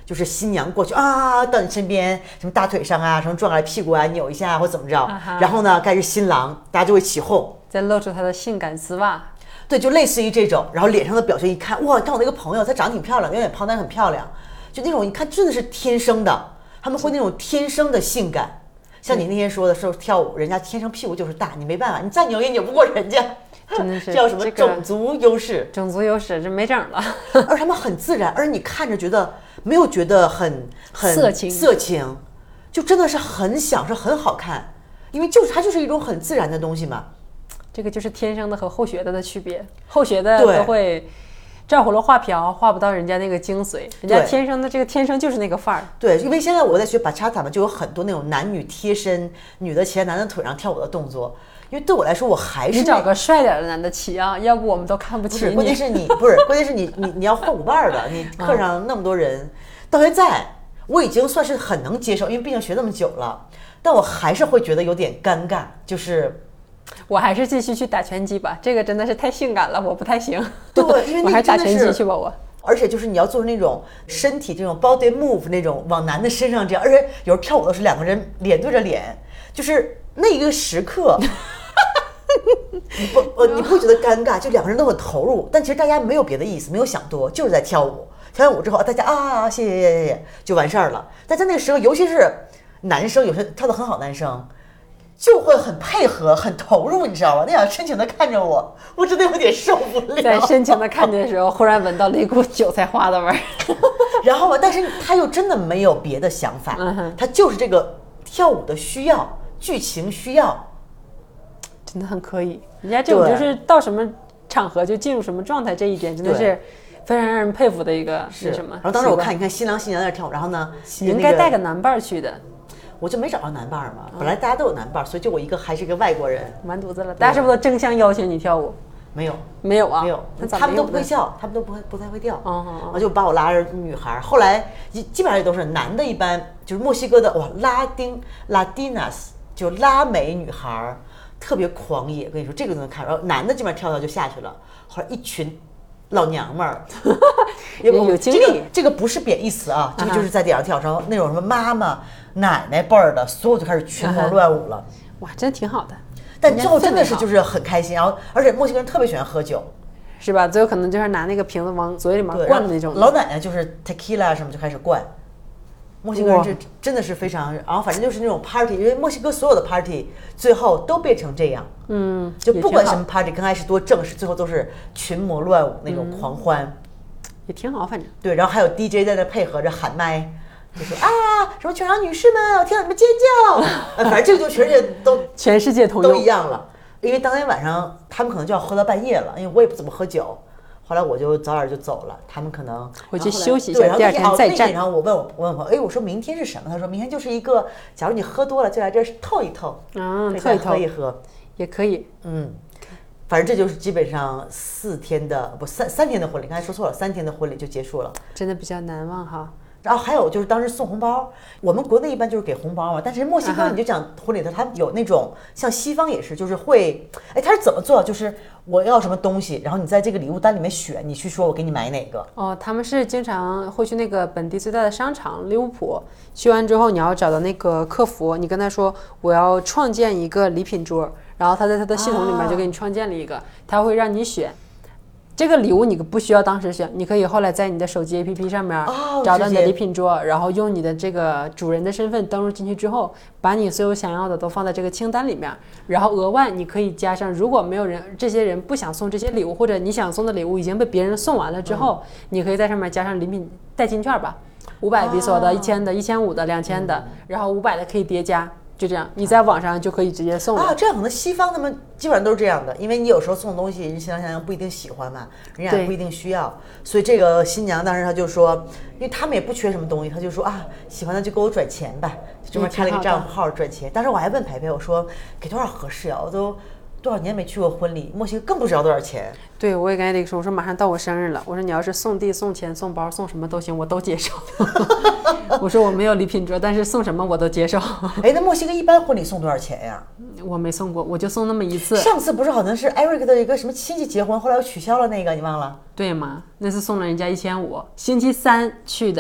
就是新娘过去啊，到你身边，什么大腿上啊，什么撞来屁股啊，扭一下或怎么着，啊、然后呢，该是新郎，大家就会起哄， 再露出他的性感丝袜。 对，就类似于这种，然后脸上的表情一看，哇，你看我那个朋友，她长得挺漂亮，有点胖但很漂亮，就那种一看真的是天生的，他们会那种天生的性感。像你那天说的时候跳舞，人家天生屁股就是大，你没办法，你再扭也扭不过人家。 真的是这叫什么种族优势？ 种族优势，这没整了。 而他们很自然，而你看着觉得没有觉得很很色情， 色情，就真的是很享受，很好看，因为就是它就是一种很自然的东西嘛。 这个就是天生的和后学的的区别，后学的都会照葫芦画瓢，画不到人家那个精髓，人家天生的这个天生就是那个范儿。 对，因为现在我在学巴恰塔嘛，就有很多那种男女贴身，女的骑在男的腿上跳舞的动作。因为对我来说，我还是你找个帅点的男的骑啊，要不我们都看不起你。 关键是你不是，关键是你你你要换舞伴的，你课上那么多人，嗯、到现在我已经算是很能接受，因为毕竟学那么久了，但我还是会觉得有点尴尬，就是我还是继续去打拳击吧，这个真的是太性感了，我不太行。 对，因为那我还是打拳击去吧我。 而且就是你要做那种身体这种 body move 那种往男的身上这样，而且有时候跳舞的是两个人脸对着脸，就是那一个时刻。你不呃，你不会觉得尴尬，就两个人都很投入，但其实大家没有别的意思，没有想多，就是在跳舞。跳完舞之后，大家啊，谢谢谢谢谢谢，就完事儿了。但在那个时候，尤其是男生，有些跳得很好，男生就会很配合，很投入，你知道吗？那样深情的看着我，我真的有点受不了。 在深情的看着的时候，忽然闻到了一股韭菜花的味儿。 然后吧，但是他又真的没有别的想法， 嗯、 他就是这个跳舞的需要，剧情需要。 真的很可以，人家这种就是到什么场合就进入什么状态，这一点真的是非常让人佩服的一个是什么。 然后当时我看，你看新郎新娘在那跳舞，然后呢， 你应该带个男伴去的。 我就没找到男伴嘛，本来大家都有男伴，所以就我一个还是一个外国人， 完犊子了。大家是不是都争相邀请你跳舞？ 没有， 没有啊， 没有，他们都不会跳，他们都不会不太会跳。 哦哦哦， 我就把我拉着女孩，后来基本上也都是男的，一般就是墨西哥的哇，拉丁拉丁 nas 就拉美女孩。特别狂野，跟你说这个都能看。然后男的基本上跳跳就下去了，后来一群老娘们儿， 有有经历、 这个。这个不是贬义词啊，这个就是在顶上跳，然后那种什么妈妈、奶奶辈儿的，所有就开始群魔乱舞了。 哇，真挺好的。 但最后真的是就是很开心，然后而且墨西哥人特别喜欢喝酒， 是吧？最后可能就是拿那个瓶子往嘴里面灌的那种。 老奶奶就是 tequila 什么就开始灌。墨西哥人这真的是非常，然后反正就是那种 party， 因为墨西哥所有的 party 最后都变成这样， 嗯， 就不管什么 party， 刚开始多正式，最后都是群魔乱舞那种狂欢， 嗯、也挺好，反正对，然后还有 D J 在那配合着喊麦，就说啊，什么全场女士们，我听到你们尖叫，反正这个就全世界都全世界通都一样了，因为当天晚上他们可能就要喝到半夜了，因为我也不怎么喝酒。后来我就早点就走了，他们可能回去休息一下，第二天再战。 然后我问我我问我，哎，我说明天是什么？他说明天就是一个，假如你喝多了就来这儿透一透， 嗯，透一透， 喝一喝也可以。 嗯，反正这就是基本上四天的不三三天的婚礼，刚才说错了，三天的婚礼就结束了， 真的比较难忘哈。 然后还有就是当时送红包，我们国内一般就是给红包嘛，但是墨西哥你就讲婚礼的，他有那种像西方也是，就是会，哎，他是怎么做？就是我要什么东西，然后你在这个礼物单里面选，你去说我给你买哪个。 哦，他们是经常会去那个本地最大的商场利物浦，去完之后你要找到那个客服，你跟他说我要创建一个礼品桌，然后他在他的系统里面就给你创建了一个，啊、他会让你选。这个礼物你不需要当时选，你可以后来在你的手机 A P P 上面找到你的礼品桌，哦、然后用你的这个主人的身份登录进去之后，把你所有想要的都放在这个清单里面，然后额外你可以加上，如果没有人这些人不想送这些礼物，或者你想送的礼物已经被别人送完了之后，嗯、你可以在上面加上礼品代金券吧，五百比索的、一千的、一千五的、两千的，嗯、然后五百的可以叠加。就这样，你在网上就可以直接送了啊。这样可能西方他们基本上都是这样的，因为你有时候送东西，人新郎新娘不一定喜欢嘛，人家也不一定需要，所以这个新娘当时她就说，因为他们也不缺什么东西，她就说啊，喜欢的就给我转钱吧，就专门开了一个账号转钱。当时我还问培培，我说给多少合适啊？我都多少年没去过婚礼，墨西哥更不知道多少钱。 对，我也跟那个说，我说马上到我生日了，我说你要是送地、送钱、送包、送什么都行，我都接受。我说我没有礼品桌，但是送什么我都接受。 哎，那墨西哥一般婚礼送多少钱呀？ 我没送过，我就送那么一次。 上次不是好像是 Eric 的一个什么亲戚结婚，后来又取消了那个，你忘了？ 对吗？那次送了人家一千五，星期三去的。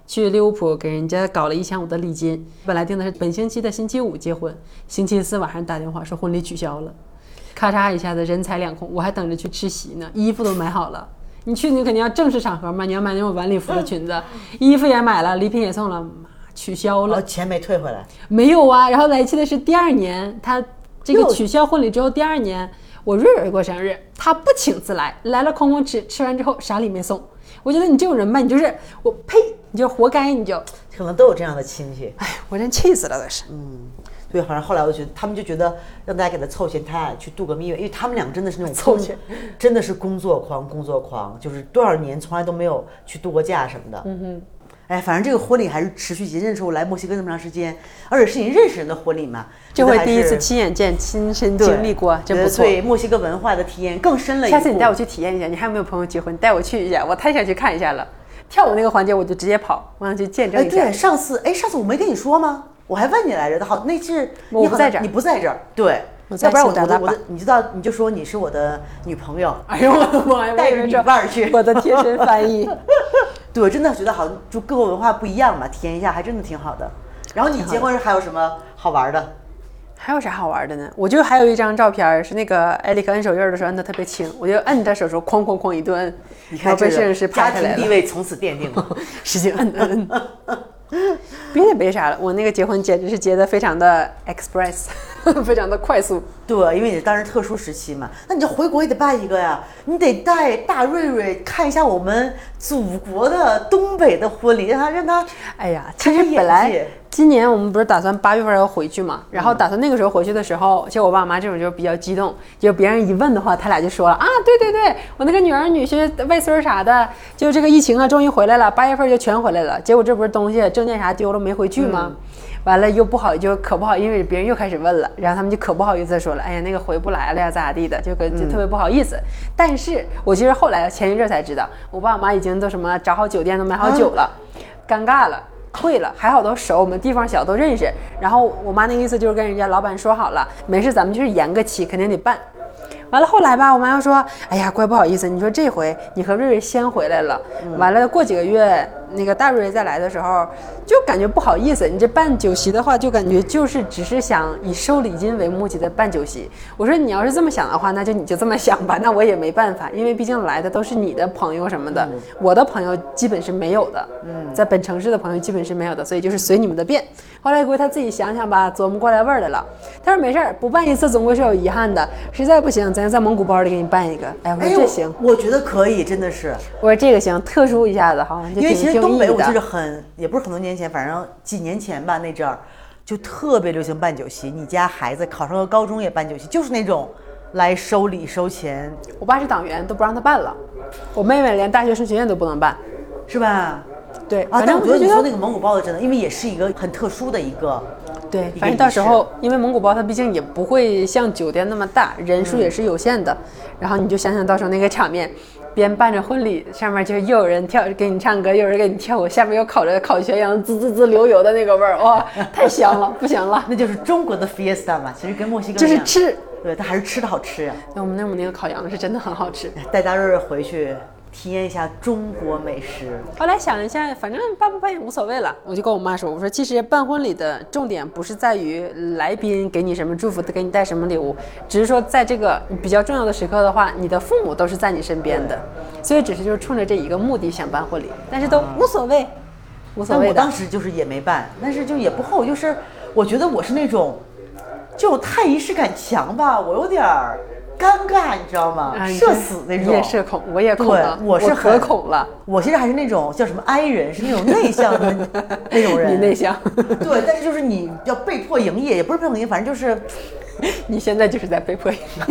去利物浦给人家搞了一千五的礼金，本来定的是本星期的星期五结婚，星期四晚上打电话说婚礼取消了，咔嚓一下子人财两空，我还等着去吃席呢，衣服都买好了。你去你肯定要正式场合嘛，你要买那种晚礼服的裙子，衣服也买了，礼品也送了，取消了， 钱没退回来。 没有啊，然后来气的是第二年，他这个取消婚礼之后，第二年我瑞瑞过生日，他不请自来，来了空空吃，吃完之后啥礼没送。我觉得你这种人吧，你就是我呸，你就活该，你就可能都有这样的亲戚。 哎，我真气死了，都是。 嗯。对，反正后来我就觉得，他们就觉得让大家给他凑钱，他俩去度个蜜月，因为他们俩真的是那种凑钱， 真的是工作狂，工作狂，就是多少年从来都没有去度过假什么的。嗯哼，哎，反正这个婚礼还是持续几认识我来墨西哥那么长时间，而且是你认识人的婚礼嘛， 这回第一次亲眼见，亲身经历过，真不错。 对墨西哥文化的体验更深了一步。 下次你带我去体验一下，你还有没有朋友结婚，带我去一下，我太想去看一下了。跳舞那个环节我就直接跑，我想去见证一下。 哎，对，上次哎，上次我没跟你说吗？我还问你来着，好，那是我不在这儿， 你不在这儿，对，要不然我我的我的，你知道，你就说你是我的女朋友。 哎呦我的妈呀， 带着女伴去， 我的贴身翻译。 对，真的觉得好像就各个文化不一样嘛，体验一下还真的挺好的。然后你结婚还有什么好玩的？ 还有啥好玩的呢？我就还有一张照片是那个艾利克摁手印的时候摁得特别轻，我就摁他手时候哐哐哐一顿摁， 你看被摄影师拍下来了， 家庭地位从此奠定了， 使劲摁摁。别的没啥了，我那个结婚简直是结得非常的 express， 非常的快速。 对，因为你当时特殊时期嘛，那你就回国也得办一个呀，你得带大瑞瑞看一下我们祖国的东北的婚礼，让他让他， 哎呀，其实本来今年我们不是打算八月份要回去嘛，然后打算那个时候回去的时候，就我爸妈这种就比较激动，就别人一问的话，他俩就说了啊，对对对，我那个女儿女婿外孙啥的，就这个疫情啊，终于回来了，八月份就全回来了，结果这不是东西证件啥丢了没回去吗？嗯，完了又不好，就可不好，因为别人又开始问了，然后他们就可不好意思说了，哎呀，那个回不来了呀，咋咋地的，就就特别不好意思。嗯，但是我其实后来前一阵才知道，我爸妈已经都什么找好酒店，都买好酒了，啊，尴尬了。退了，还好都熟，我们地方小都认识。然后我妈那个意思就是跟人家老板说好了，没事咱们就是延个期，肯定得办。完了后来吧，我妈又说，哎呀，怪不好意思，你说这回你和瑞瑞先回来了，完了过几个月那个大瑞瑞再来的时候，就感觉不好意思。你这办酒席的话，就感觉就是只是想以收礼金为目的的办酒席。我说你要是这么想的话，那就你就这么想吧，那我也没办法，因为毕竟来的都是你的朋友什么的，嗯，我的朋友基本是没有的，嗯，在本城市的朋友基本是没有的，所以就是随你们的便。后来估计他自己想想吧，琢磨过来味儿来了。他说没事儿，不办一次总归是有遗憾的，实在不行，咱在蒙古包里给你办一个。哎，我说这行， 我觉得可以，真的是。 我说这个行，特殊一下子哈， 因为其实东北我记得很，也不是很多年前，反正几年前吧，那阵儿就特别流行办酒席。你家孩子考上个高中也办酒席，就是那种来收礼收钱。 我爸是党员，都不让他办了。我妹妹连大学生学院都不能办， 是吧？ 对啊，但我觉得你说那个蒙古包的真的，因为也是一个很特殊的一个， 对，反正到时候因为蒙古包它毕竟也不会像酒店那么大，人数也是有限的，嗯，然后你就想想到时候那个场面，边办着婚礼，上面就又有人跳给你唱歌，又有人给你跳舞，下面又烤着烤全羊，滋滋滋流油的那个味儿，哇，太香了，不行了， 那就是中国的 fiesta 嘛，其实跟墨西哥就是吃， 对，它还是吃的好吃呀，啊。 我们那我们那个烤羊是真的很好吃， 带大瑞瑞回去。体验一下中国美食。 后来想了一下，反正办不办也无所谓了，我就跟我妈说，我说其实办婚礼的重点不是在于来宾给你什么祝福，给你带什么礼物，只是说在这个比较重要的时刻的话，你的父母都是在你身边的，所以只是就是冲着这一个目的想办婚礼，但是都无所谓，啊、无所谓的。 我当时就是也没办，但是就也不后，就是我觉得我是那种就太仪式感强吧，我有点儿。尴尬，你知道吗？啊、社死那种。 你也社恐，我也恐了。 我是可恐了。 我其实还是那种叫什么 I 人，是那种内向的那种人。 你内向。 对，但是就是你要被迫营业，也不是被迫营业，反正就是， 你现在就是在被迫营业。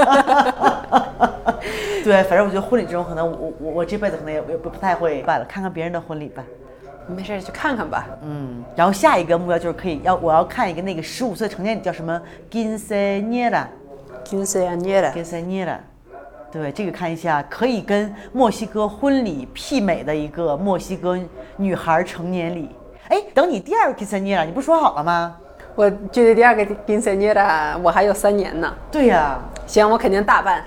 对，反正我觉得婚礼这种可能我我我这辈子可能也也不不太会办了，看看别人的婚礼吧。 没事，去看看吧。 嗯，然后下一个目标就是可以要我要看一个那个十五岁成年礼叫什么 quinceañera。quinceañera，quinceañera， 对，这个看一下，可以跟墨西哥婚礼媲美的一个墨西哥女孩成年礼。哎，等你第二个 quinceañera， 你不是说好了吗？ 我距离第二个 quinceañera 我还有三年呢。 对呀、啊， 行，我肯定大办。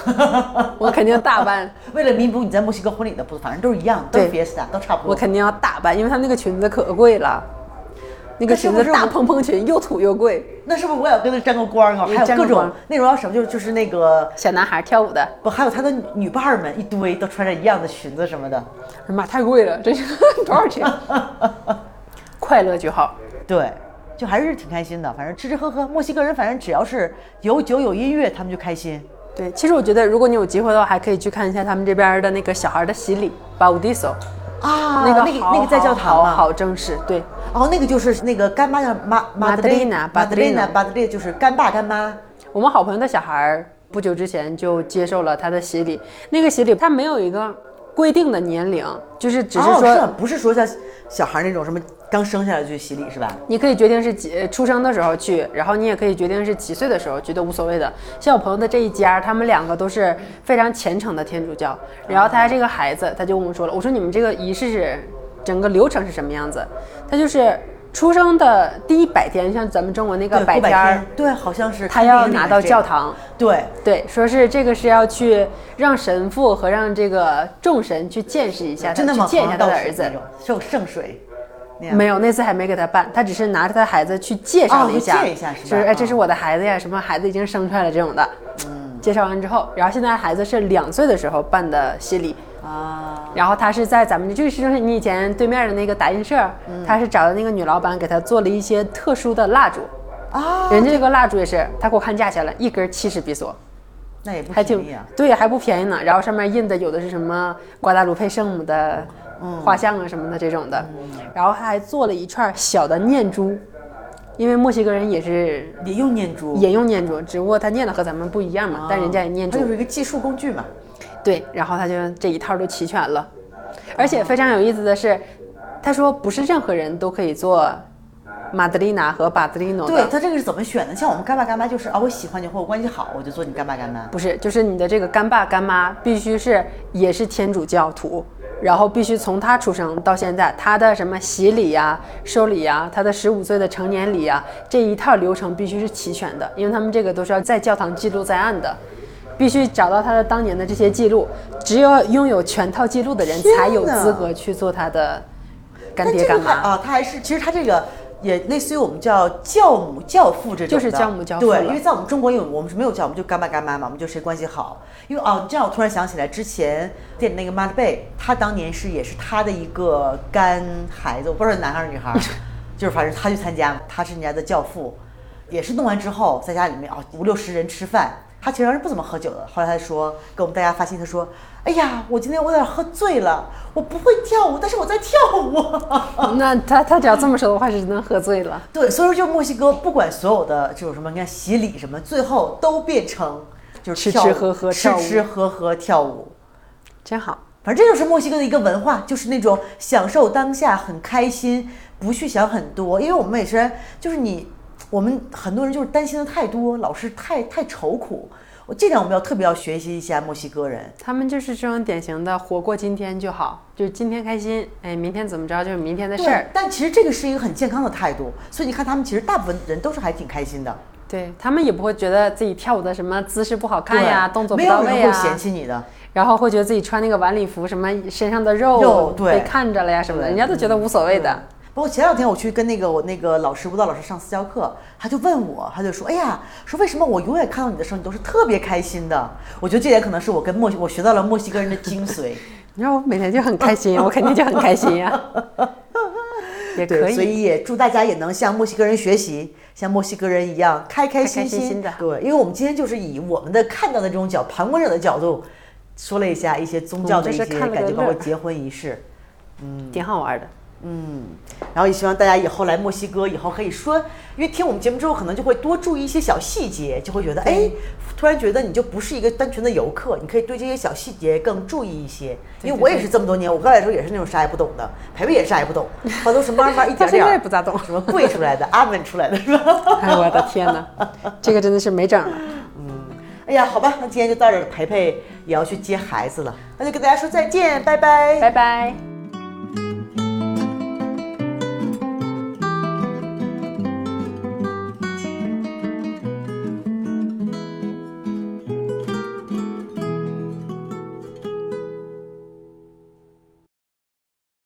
我肯定大办。 为了弥补你在墨西哥婚礼的不，反正都是一样，都是 fiesta， 都差不多。 我肯定要大办，因为他那个裙子可贵了。那个裙子大蓬蓬裙又土又贵， 那是不是我也跟他沾个光啊？还有各种那种叫什么，就是就是那个小男孩跳舞的， 不，还有他的女伴儿们一堆都穿着一样的裙子什么的。 妈，太贵了，这是多少钱？快乐就好， 对，就还是挺开心的。反正吃吃喝喝，墨西哥人反正只要是有酒有音乐，他们就开心。 对，其实我觉得如果你有机会的话，还可以去看一下他们这边的那个小孩的洗礼 bautizo。 啊， 那个那个那个在教堂好好正式，对。 哦，那个就是那个干妈叫马马德琳娜，马德琳娜，马德琳就是干爸干妈。 我们好朋友的小孩不久之前就接受了他的洗礼，那个洗礼他没有一个规定的年龄，就是只是说， 哦、是不是说像小孩那种什么刚生下来就去洗礼是吧？ 你可以决定是几出生的时候去，然后你也可以决定是几岁的时候去，都无所谓的。像我朋友的这一家，他们两个都是非常虔诚的天主教，然后他这个孩子他就跟我说了，我说你们这个仪式是整个流程是什么样子？他就是出生的第一百天，像咱们中国那个百天， 对，好像是他要拿到教堂， 对对，说是这个是要去让神父和让这个众神去见识一下他，去见一下他的儿子， 受圣水。 没有，那次还没给他办，他只是拿着他孩子去介绍了一下， 哦、一下是吧？ 就是哎，这是我的孩子呀，什么孩子已经生出来了这种的。嗯，介绍完之后，然后现在孩子是两岁的时候办的洗礼啊，然后他是在咱们就是你以前对面的那个打印社，嗯、他是找的那个女老板给他做了一些特殊的蜡烛啊，人家这个蜡烛也是，他给我看价钱了，一根七十比索。 那也不便宜啊， 对，还不便宜呢。然后上面印的有的是什么瓜达卢佩圣母的画像啊什么的这种的，嗯、然后他还做了一串小的念珠，因为墨西哥人也是也用念珠， 也用念珠，只不过他念的和咱们不一样嘛，哦、但人家也念珠， 它就是一个计数工具嘛。 对，然后他就这一套都齐全了，而且非常有意思的是，他说不是任何人都可以做马德里娜和巴德里诺的。 对，他这个是怎么选的？像我们干爸干妈就是啊，我喜欢你或我关系好，我就做你干爸干妈。 不是，就是你的这个干爸干妈必须是也是天主教徒，然后必须从他出生到现在，他的什么洗礼呀、收礼呀、他的十五岁的成年礼呀，这一套流程必须是齐全的，因为他们这个都是要在教堂记录在案的。必须找到他的当年的这些记录，只有拥有全套记录的人才有资格去做他的干爹干妈啊。他还是其实他这个也类似于我们叫教母教父这种的， 就是教母教父。 对，因为在我们中国有我们是没有教母，就干爸干妈嘛，我们就谁关系好。因为哦，这样我突然想起来，之前店里那个马德贝，他当年是也是他的一个干孩子，我不知道是男孩是女孩，就是反正他去参加，他是人家的教父，也是弄完之后在家里面啊、哦、五六十人吃饭。他其实是不怎么喝酒的，后来他说给我们大家发信，他说：“哎呀，我今天我有点喝醉了，我不会跳舞，但是我在跳舞。” 那他他只要这么说的话，是真的喝醉了。 对，所以说就墨西哥不管所有的这种什么，你看洗礼什么，最后都变成就是吃吃喝喝跳舞，吃吃喝喝跳舞， 真好。 反正这就是墨西哥的一个文化，就是那种享受当下，很开心，不去想很多。因为我们也是，就是你。我们很多人就是担心的太多，老是太太愁苦。我这点我们要特别要学习一下墨西哥人， 他们就是这种典型的活过今天就好，就是今天开心，哎，明天怎么着就是明天的事儿。 但其实这个是一个很健康的态度，所以你看他们其实大部分人都是还挺开心的。 对，他们也不会觉得自己跳舞的什么姿势不好看呀，动作不到位啊， 没有人会嫌弃你的。 然后会觉得自己穿那个晚礼服什么身上的肉, 肉被看着了呀什么的，人家都觉得无所谓的。 包括前两天我去跟那个我那个老师舞蹈老师上私教课，他就问我，他就说，哎呀，说为什么我永远看到你的时候你都是特别开心的？我觉得这点可能是我跟墨我学到了墨西哥人的精髓。 你说我每天就很开心，我肯定就很开心呀。也可以， 所以也祝大家也能像墨西哥人学习，像墨西哥人一样开开心心, 开开心心的。 对，因为我们今天就是以我们的看到的这种角旁观者的角度，说了一下一些宗教的一些感觉，包括结婚仪式， 嗯，挺好玩的。 嗯，然后也希望大家以后来墨西哥以后可以说，因为听我们节目之后，可能就会多注意一些小细节，就会觉得，哎，突然觉得你就不是一个单纯的游客，你可以对这些小细节更注意一些。因为我也是这么多年，我刚来的时候也是那种啥也不懂的，培培也啥也不懂，他都是慢慢一点点， 我也不咋懂， 什么跪出来的，阿门出来的，是吧？ 哎，我的天哪，这个真的是没整了。 嗯，哎呀，好吧，那今天就到这儿，培培也要去接孩子了，那就跟大家说再见，拜拜， 拜拜。